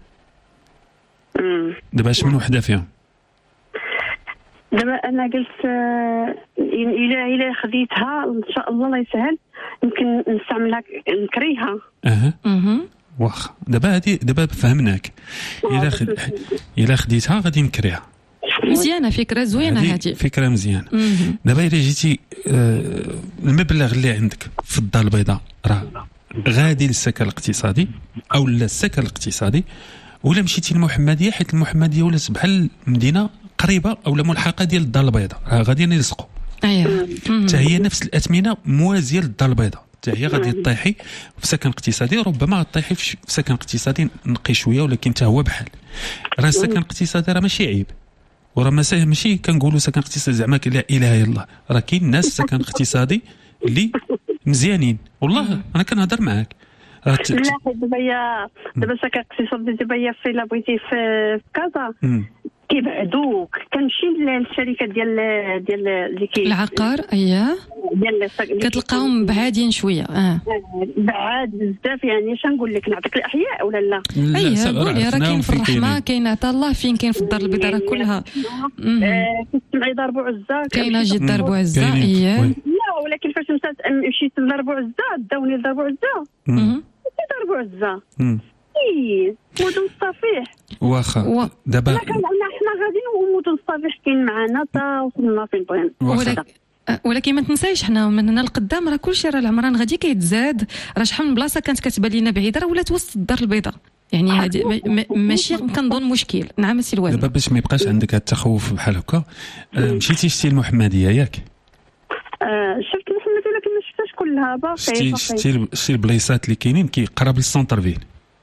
دابا اش من وحده فيهم؟ دابا انا قلت الى الى خديتها ان شاء الله الله يسهل يمكن نستعملها نكريها. اها اها واخا. دابا هذه دابا فهمناك. الى خد... الى خديتها غادي نكريها. مزيانه فكره زوينه هذه فكره مزيانه. دابا الى جيتي آه المبلغ اللي عندك في الدار البيضاء راه غادي للسكن الاقتصادي او لا السكن الاقتصادي، ولا مشيتي للمحمديه حيت المحمديه ولات بحال مدينه قريبه او ملحقه ديال الدار البيضاء، راه غاديين يلصقوا. اييه حتى هي نفس الاثمنه موازيه للدار البيضاء، حتى هي غادي تطيحي في سكن اقتصادي، ربما غطيحي في سكن اقتصادي نقي شويه ولكن حتى هو بحال. راه السكن الاقتصادي راه ماشي عيب، وراه ماشي ماشي كنقولوا سكن اقتصادي زعما لا اله الا الله، راه كاين ناس سكن اقتصادي اللي مزيانين والله انا كنهضر معاك. لا دابا يا دابا سكن اقتصادي دابا يا في لا بغيتي في كازا كيبعدوك، كنمشي للشركه ديال ديال اللي كي العقار اييه ديال كتلقاهم بعادين شويه اه بعاد بزاف. يعني اش نقول لك نعطيك الاحياء ولا لا؟ اييه قولي راه كاين في الرحمه، كاين عطا الله، فين كاين في الدار البيضاء راه كلها كتسمعي دار بوعزه، كاينه جي دار بوعزه اييه. لا ولكن فاش مشيت لدار بوعزه داوني لدار بوعزه دار بوعزه اي مدن الصفيح واخا دابا حنا غاديين ومدن الصفيح كاين معنا تا وصلنا فين بغينا. ولكن ما تنسايش حنا من هنا لقدام راه كلشي راه العمران غادي كيتزاد، راه شحال من بلاصه كانت كتبان لينا بعيده راه ولات وسط الدار البيضاء. يعني هذه ماشي كنظن مشكل. نعم سي الوالد دابا باش ما يبقاش عندك هذا التخوف بحال هكا مشيتي شتي المحمديه ياك؟ شفت المحمديه ولكن ما شفتهاش كلها باقي. شتي شتي شتي البلايصات اللي كاينين كي قراب للسونتر فيل؟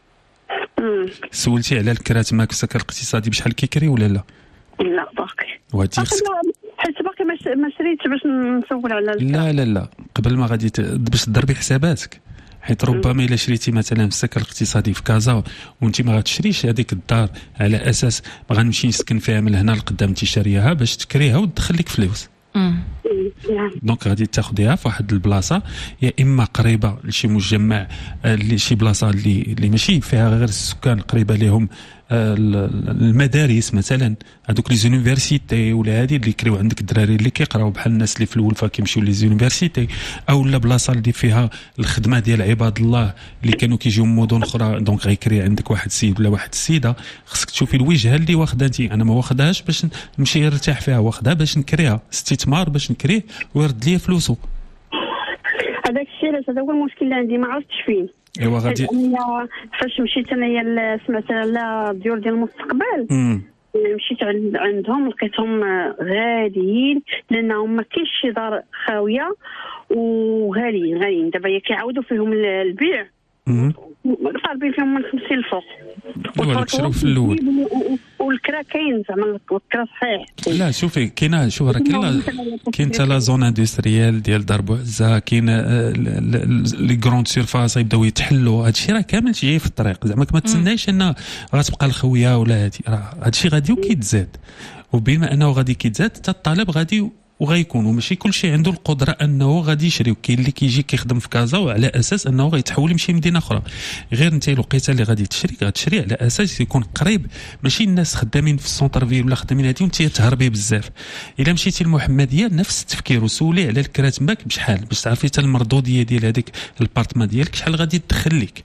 سولتي على الكرات ماك في السكن الاقتصادي بشحال كيكري ولا لا؟ لا باقي وهادي حيت باقي ما شريتش باش نسول على الكرا. لا لا لا قبل ما غادي ت... باش تضربي حساباتك، حيت ربما الا شريتي مثلا في السكن الاقتصادي في كازا وانت ما غاتشريش هذيك الدار على اساس ما غنمشي نسكن فيها من هنا لقدام، انت شاريها باش تكريها وتدخل لك فلوس. دونك غادي تاخذيها في واحد البلاصه يا اما قريبه لشي مجمع اللي شي بلاصه اللي اللي ماشي فيها غير السكان، قريبه لهم المدارس مثلا هذوك لي زونيفرسيتي ولا هذه اللي يكريو عندك الدراري اللي كيقراو بحال الناس اللي في الولفه كيمشيو لي زونيفرسيتي، او لا بلاصه اللي فيها الخدمه ديال عباد الله اللي كانوا كيجيو من مدن اخرى. دونك غيكري عندك واحد السيد ولا واحد السيده، خصك تشوفي الوجهه اللي واخده انت. انا ما واخدهاش باش نمشي نرتاح فيها، واخدها باش نكريها استثمار باش نكريه ويرد لي فلوسه. هذاك الشيء علاش هذا هو المشكل اللي عندي، ما عرفتش فين. ايوا غادي فاش مشيت انايا سمعت على ديور ديال المستقبل مشيت عندهم لقيتهم غاليين لانهم ما كاينش شي دار خاويه وغاليين غاليين. دابا كيعاودوا فيهم البيع طالبين فيهم من خمسين الفوق والكرا في الاول والكرا كاين زعما الكرا صحيح. لا شوفي كاينه شوف راه كاين كاين حتى لا زون اندستريال ديال دار بوعزه، كاين لي غروند سيرفاس غيبداو يتحلوا. هادشي راه كامل جاي في الطريق، زعما ما تسنايش ان غتبقى الخويه ولا هادي، راه هادشي غادي وكيتزاد. وبما انه غادي كيتزاد حتى الطلب غادي وغيكون، وماشي كل شيء عنده القدره انه غادي يشري. وكاين اللي كيجي كيخدم في كازا وعلى اساس انه غيتحول يمشي مدينه اخرى. غير انت الوقيته اللي غادي تشري غتشري على اساس يكون قريب، ماشي الناس خدامين في السونتر فيل ولا خدامين هادي وانت تهربي بزاف. الا مشيتي للمحمديه نفس التفكير وسولي على الكرات ماك بشحال باش تعرفي حتى المردوديه ديال هذيك البارتمان ديالك شحال غادي تدخل لك.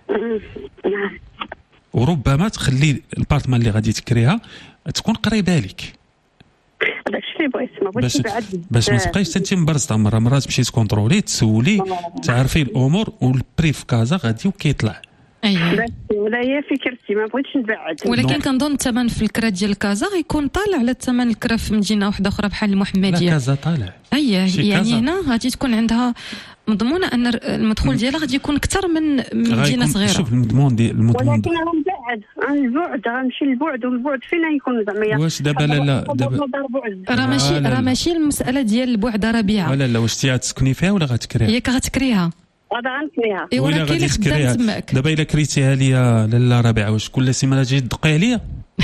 وربما تخلي البارتمان اللي غادي تكريها تكون قريبه لك. هذاك الشيء بغيت ما بغيتش نبعد باش ما تبقايش انت مبرزطه. مره مره تمشي تكونترولي تسولي تعرفي الامور والبري في كازا غادي وكيطلع. اييه ولا هي فكرتي ما بغيتش نبعد. ولكن كنظن الثمن في الكرا ديال كازا غيكون طالع على الثمن الكرا في مدينه واحده اخرى بحال المحمديه. لا كازا طالع. اييه يعني هنا غادي تكون عندها مضمونه ان المدخول ديالها غادي يكون اكثر من مدينه صغيره. شوف المضمون ديال المضمون ولكن انا مبعد عن البعد، غنمشي للبعد والبعد فين غيكون زعما. واش دابا لا لا دابا راه ماشي راه ماشي المساله ديال البعد ربيعه. لا لا واش تي غتسكني فيها ولا غتكريها؟ ياك غتكريها غادا غنكريها. ايوا راه كاين اللي خدام تماك. دابا الا كريتيها ليا لاله ربيعه واش كل سيمانه تجي تدقي عليا؟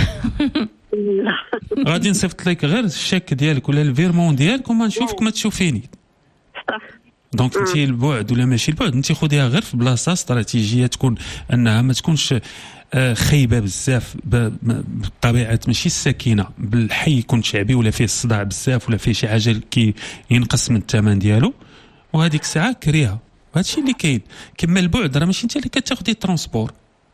غادي نصيفط لك غير الشيك ديالك ولا الفيرمون ديالك وما نشوفك ما تشوفيني. صح. دونك انت البعد ولا ماشي البعد انت خذيها غير في بلاصه استراتيجيه تكون انها ما تكونش خايبه بزاف بطبيعه ماشي السكينه بالحي يكون شعبي ولا فيه الصداع بزاف ولا فيه شي حاجه كي ينقص من الثمن ديالو. وهذيك الساعه كريها. وهادشي اللي كاين. كما البعد راه ماشي انت اللي كتاخدي الترونسبور.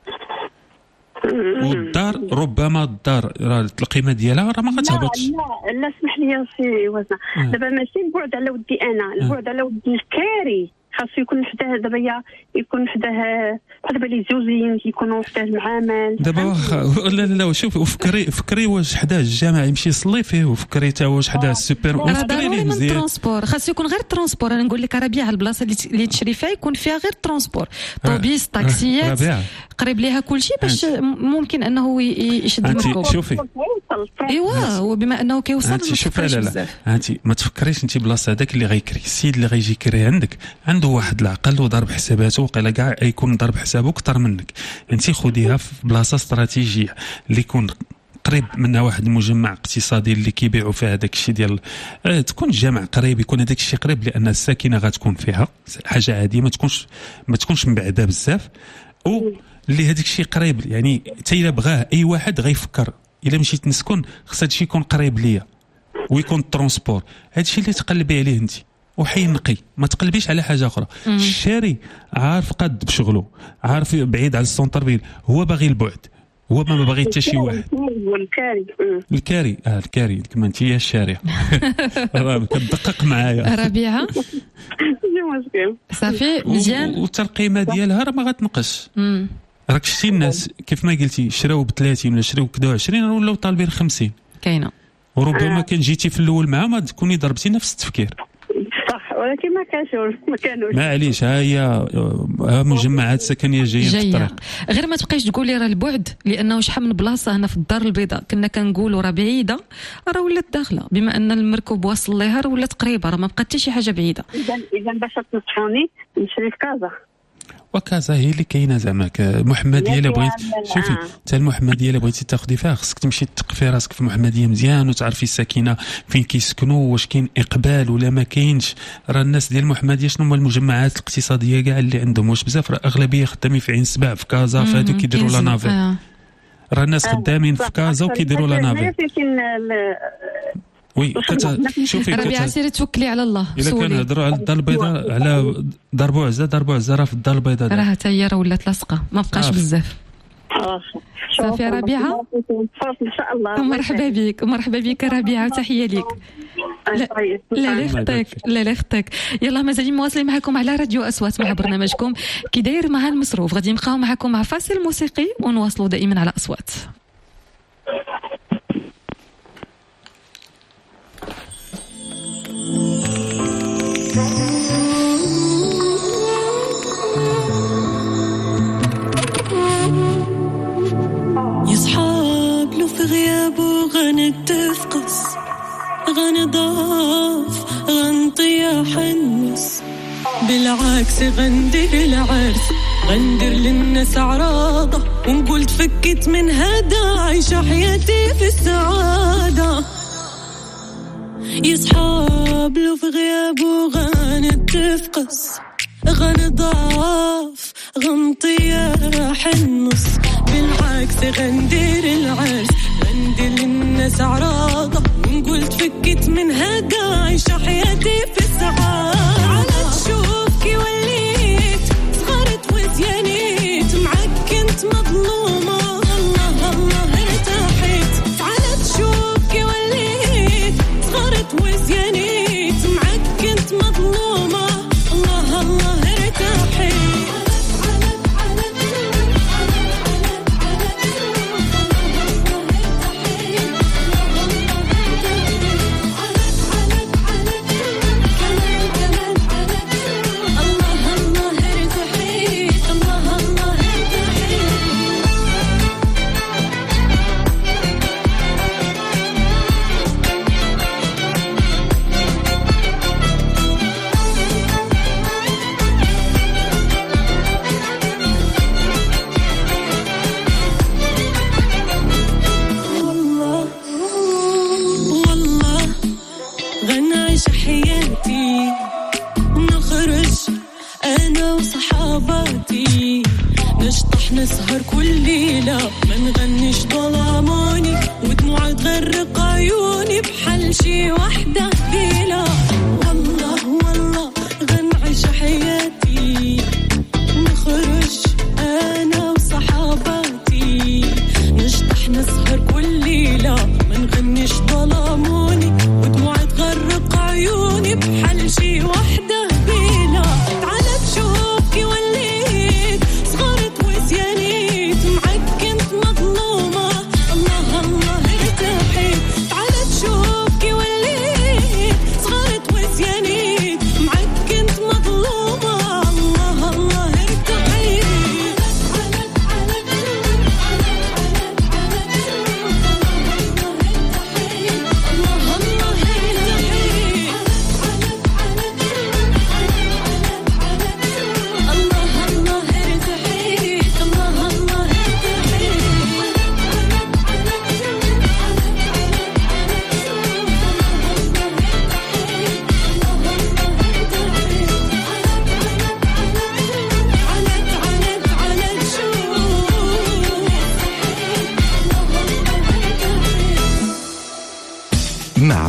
والدار ربما الدار راه القيمه ديالها راه ما غتهبطش. لا لا اسمح لي سي وزنا دابا ماشي البعد على ودي انا، البعد على ودي الكاري خاصو يكون حداه. دابا يكون حداه دابا لي زوزين يكونوا حداه المعامل. دابا واخا لا لا شوفي وفكري فكري واش حداه الجامع يمشي يصلي فيه، وفكري حتى واش حداه السوبر وفكري ليه مزيان. الترونسبور خاصو يكون غير الترونسبور. انا نقول لك راه بيع البلاصه اللي تشري فيها يكون فيها غير الترونسبور، طوبيس طاكسيات قريب ليها كل شيء باش ممكن انه يشد المركوب. شوفي ايوا وبما انه كيوصل انت شوف لا لا انت ما تفكريش انت بلاصه هذاك اللي غيكري السيد اللي غيجي يكري عندك عنده واحد العقل وضرب حساباته وقيلا كاع يكون ضرب حسابه اكثر منك. انت خديها في بلاصه استراتيجيه اللي يكون قريب منها واحد المجمع اقتصادي اللي كيبيعوا فيه هذاك الشيء ديال اه تكون الجامع قريب يكون هذاك الشيء قريب لان الساكنه غتكون فيها حاجه عاديه ما تكونش ما تكونش مبعده بزاف او اللي هذاك الشيء قريب يعني حتى الا بغاه اي واحد غيفكر الا مشيت نسكن خص هذا الشيء يكون قريب ليا ويكون الترونسبور هذا الشيء اللي تقلبي عليه انت وحي نقي ما تقلبيش على حاجه اخرى. الشاري عارف قد بشغله عارف بعيد على السونتر فيل هو باغي البعد هو ما باغي حتى شي واحد الكاري الكاري اه الكاري كما انت يا الشارع راه كتدقق معايا ربيعه صافي مزيان وحتى القيمه ديالها راه ما غتنقص. راك شتي الناس كيف ما قلتي شراو ب ثلاثين ولا شراو كدا عشرين ولاو طالبين خمسين كاينه وربما كان جيتي في الاول معاه ما تكوني ضربتي نفس التفكير صح ولكن ما كانش ما كانوش معليش ها هي مجمعات سكنيه جايه في الطريق غير ما تبقايش تقولي راه البعد لانه شحال من بلاصه هنا في الدار البيضاء كنا كنقولوا راه بعيده راه ولات داخله بما ان المركب واصل ليها راه ولات قريبه راه ما بقات حتى شي حاجه بعيده. اذا اذا باش تنصحوني نشري في كازا وكازا هي اللي كاينه زعما محمديه الا بغيت شوفي حتى المحمديه الا بغيتي تاخذي فيها خصك تمشي تثقفي راسك في المحمديه مزيان وتعرفي الساكنه فين كيسكنوا واش كاين اقبال ولا ما كاينش. راه الناس ديال المحمديه شنو هما المجمعات الاقتصاديه كاع اللي عندهم واش بزاف راه اغلبيه خدامين في عين سبع في كازا في هادو كيديروا لا نافي آه. راه الناس خدامين في كازا وكيديروا لا نافي وي كتا شوفي ربيعه سيري توكلي على الله. الا كنهضروا على الدار البيضاء على ضربوا عزه ضربوا عزه راه في الدار البيضاء راه حتى هي راه ولات لاصقه ما بقاش بزاف. صافي ربيعه ان شاء الله مرحبا بك مرحبا بك ربيعه وتحيه ليك. لا لا لا خطيك لا لا خطيك. يلا مازالين مواصلين معكم على راديو اصوات مع برنامجكم كي داير مع المصروف غادي نبقاو معكم مع فاصل موسيقي ونواصلوا دائما على اصوات. يصحاب لو في غيابه غنتفقس غنضاف غنطيح النص بالعكس غندير العرس غندير للناس عراضة ونقول تفكت من هذا عايشة حياتي في السعادة. يصحاب لو في غيابه غنتفقس غنضاف غنطيح النص بالعكس غندير العرس غندير للناس عراضة ونقول تفكت من هذا عايشة حياتي في السعادة. على تشوف كي وليت صغرت وزيانيت معك كنت مظلومة الله الله ارتاحت. على تشوف كي وليت صغرت وزيانيت معك كنت مظلومة الله الله ارتاحت. نسهر كل ليلة ما نغنيش ظلاموني ودموع تغرق عيوني بحال شي وحدة ثقيلة. والله والله غنعيش حياتي نخرج أنا وصحاباتي نشطح نسهر كل ليلة ما نغنيش ظلاموني ودموع تغرق عيوني بحال شي وحدة ثقيلة. تعال تشوف كي وليت صغرت وزيانيت معك كنت مظلومة الله الله ارتاحت. تعال تشوف كي وليت صغرت وزيانيت معك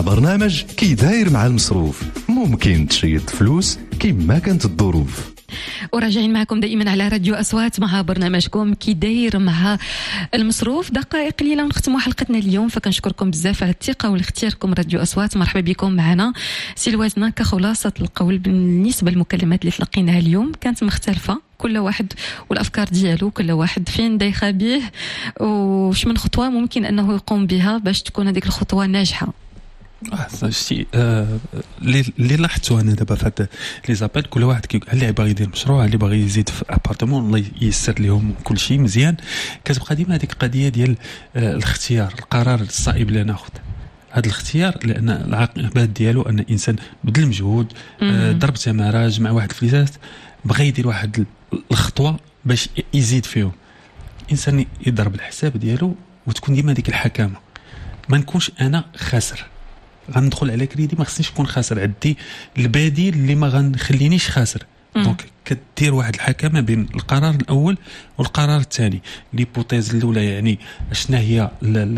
برنامج كي داير مع المصروف ممكن تشيد فلوس كما كانت الظروف. وراجعين معكم دائما على راديو أصوات مع برنامجكم كي داير مع المصروف. دقائق قليله ونختموا حلقتنا اليوم، فكنشكركم بزاف على الثقه والاختياركم راديو أصوات. مرحبا بكم معنا. سلوازنا كخلاصه القول بالنسبه للمكالمات اللي تلقيناها اليوم كانت مختلفه، كل واحد والافكار ديالو، كل واحد فين دايخه به وش من خطوه ممكن انه يقوم بها باش تكون هذيك الخطوه ناجحه. اه شتي اللي اللي لاحظته انا دابا في هاد لي زابيل، كل واحد كي اللي باغي يدير مشروع، اللي باغي يزيد في ابارتمون، الله ييسر لهم كل شيء مزيان. كتبقى ديما هذيك القضيه ديال الاختيار، القرار الصائب اللي ناخذ هذا الاختيار، لان العاقبات ديالو ان الانسان بذل مجهود، ضرب تمارج مع واحد الفليسات، بغى يدير واحد الخطوه باش يزيد فيهم. الانسان يضرب الحساب ديالو وتكون ديما هذيك الحكامه، ما نكونش انا خاسر، غندخل على كريدي ما خصنيش نكون خاسر، عندي البديل اللي ما غنخلينيش خاسر. دونك كدير واحد الحكامه بين القرار الاول والقرار الثاني. ليبوتيز الاولى يعني شنو هي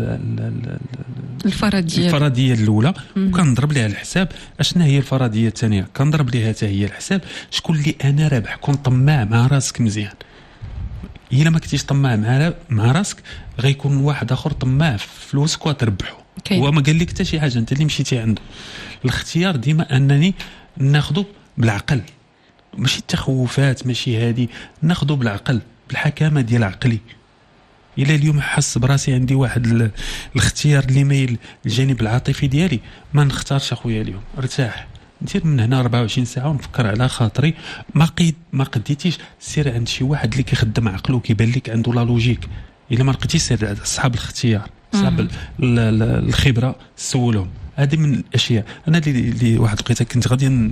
الفرضيه الفرضيه الاولى، وكنضرب لها الحساب. اشنا هي الفرضيه الثانيه، كنضرب لها حتى هي الحساب. شكون اللي انا رابح؟ كون طماع مع راسك مزيان. الا ما كنتيش طماع مع مع راسك، غيكون واحد اخر طماع في فلوسك وتربحه. هو ما قال لك حتى شي حاجه، انت اللي مشيتي عنده. الاختيار ديما انني ناخذه بالعقل، ماشي التخوفات، ماشي هادي، ناخذه بالعقل، بالحكامه ديال عقلي. الى اليوم حس براسي عندي واحد الاختيار اللي مايل الجانب العاطفي ديالي، ما نختارش اخويا اليوم، ارتاح، ندير من هنا أربعة وعشرين ساعه ونفكر على خاطري. ما قيد ما قديتيش، سير عند شي واحد اللي كيخدم عقله كيبان لك عنده لا لوجيك. الا ما لقيتيش سير اصحاب الاختيار، صعب الخبره، سولهم. هذه من الاشياء. انا اللي, اللي واحد لقيتها كنت غادي ن...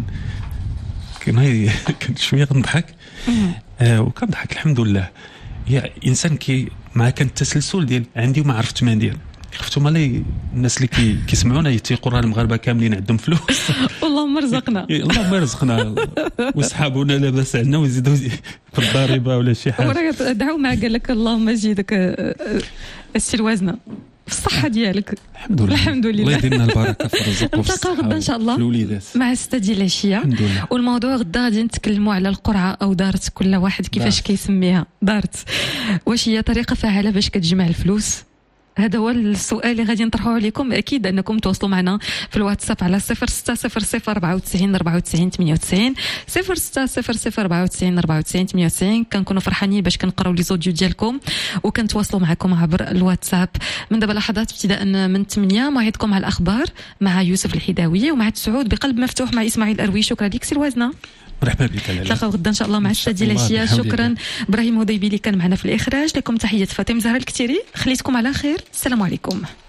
كان كنت شويه نضحك آه وكنضحك الحمد لله. يا انسان كي مع كان التسلسل ديال عندي وما عرفت ما ندير. خفتوا مالي الناس اللي كي كيسمعونا يتيقوا راه المغاربه كاملين عندهم فلوس. اللهم رزقنا اللهم رزقنا وصحابنا لاباس عنا ويزيدوا في الضريبه ولا شي حاجه. وراه دعوا معك قال لك اللهم زيدك السلوازنا في الصحة ديالك. الحمد لله الحمد لله. الله يدير لنا البركة في الرزق وفي الصحة. غدا إن شاء الله مع ستة ديال العشية. والموضوع غدا غادي نتكلموا على القرعة أو دارت، كل واحد كيفاش كيسميها دارت. واش هي طريقة فعالة باش كتجمع الفلوس؟ هذا هو السؤال اللي غادي نطرحوه عليكم. اكيد انكم تواصلوا معنا في الواتساب على صفر ستة صفر صفر أربعة وتسعين أربعة وتسعين ثمانية وتسعين صفر ستة صفر صفر أربعة وتسعين أربعة وتسعين ثمانية وتسعين. كنكونوا فرحانين باش كنقراو لي زوديو ديالكم وكنتواصلوا معكم عبر الواتساب. من دابا لحظات ابتداء من ثمانية موعدكم على الاخبار مع يوسف الحداوي ومع تسعود بقلب مفتوح مع اسماعيل اروي. شكرا لك سلوازنا. مرحبا بك. نتلاقاو غدا ان شاء الله مع الساعه ديال العشيه. شكرا ابراهيم هديبي اللي كان معنا في الاخراج. لكم تحيه فاطمه زهره الكتيري. خليتكم على خير. السلام عليكم.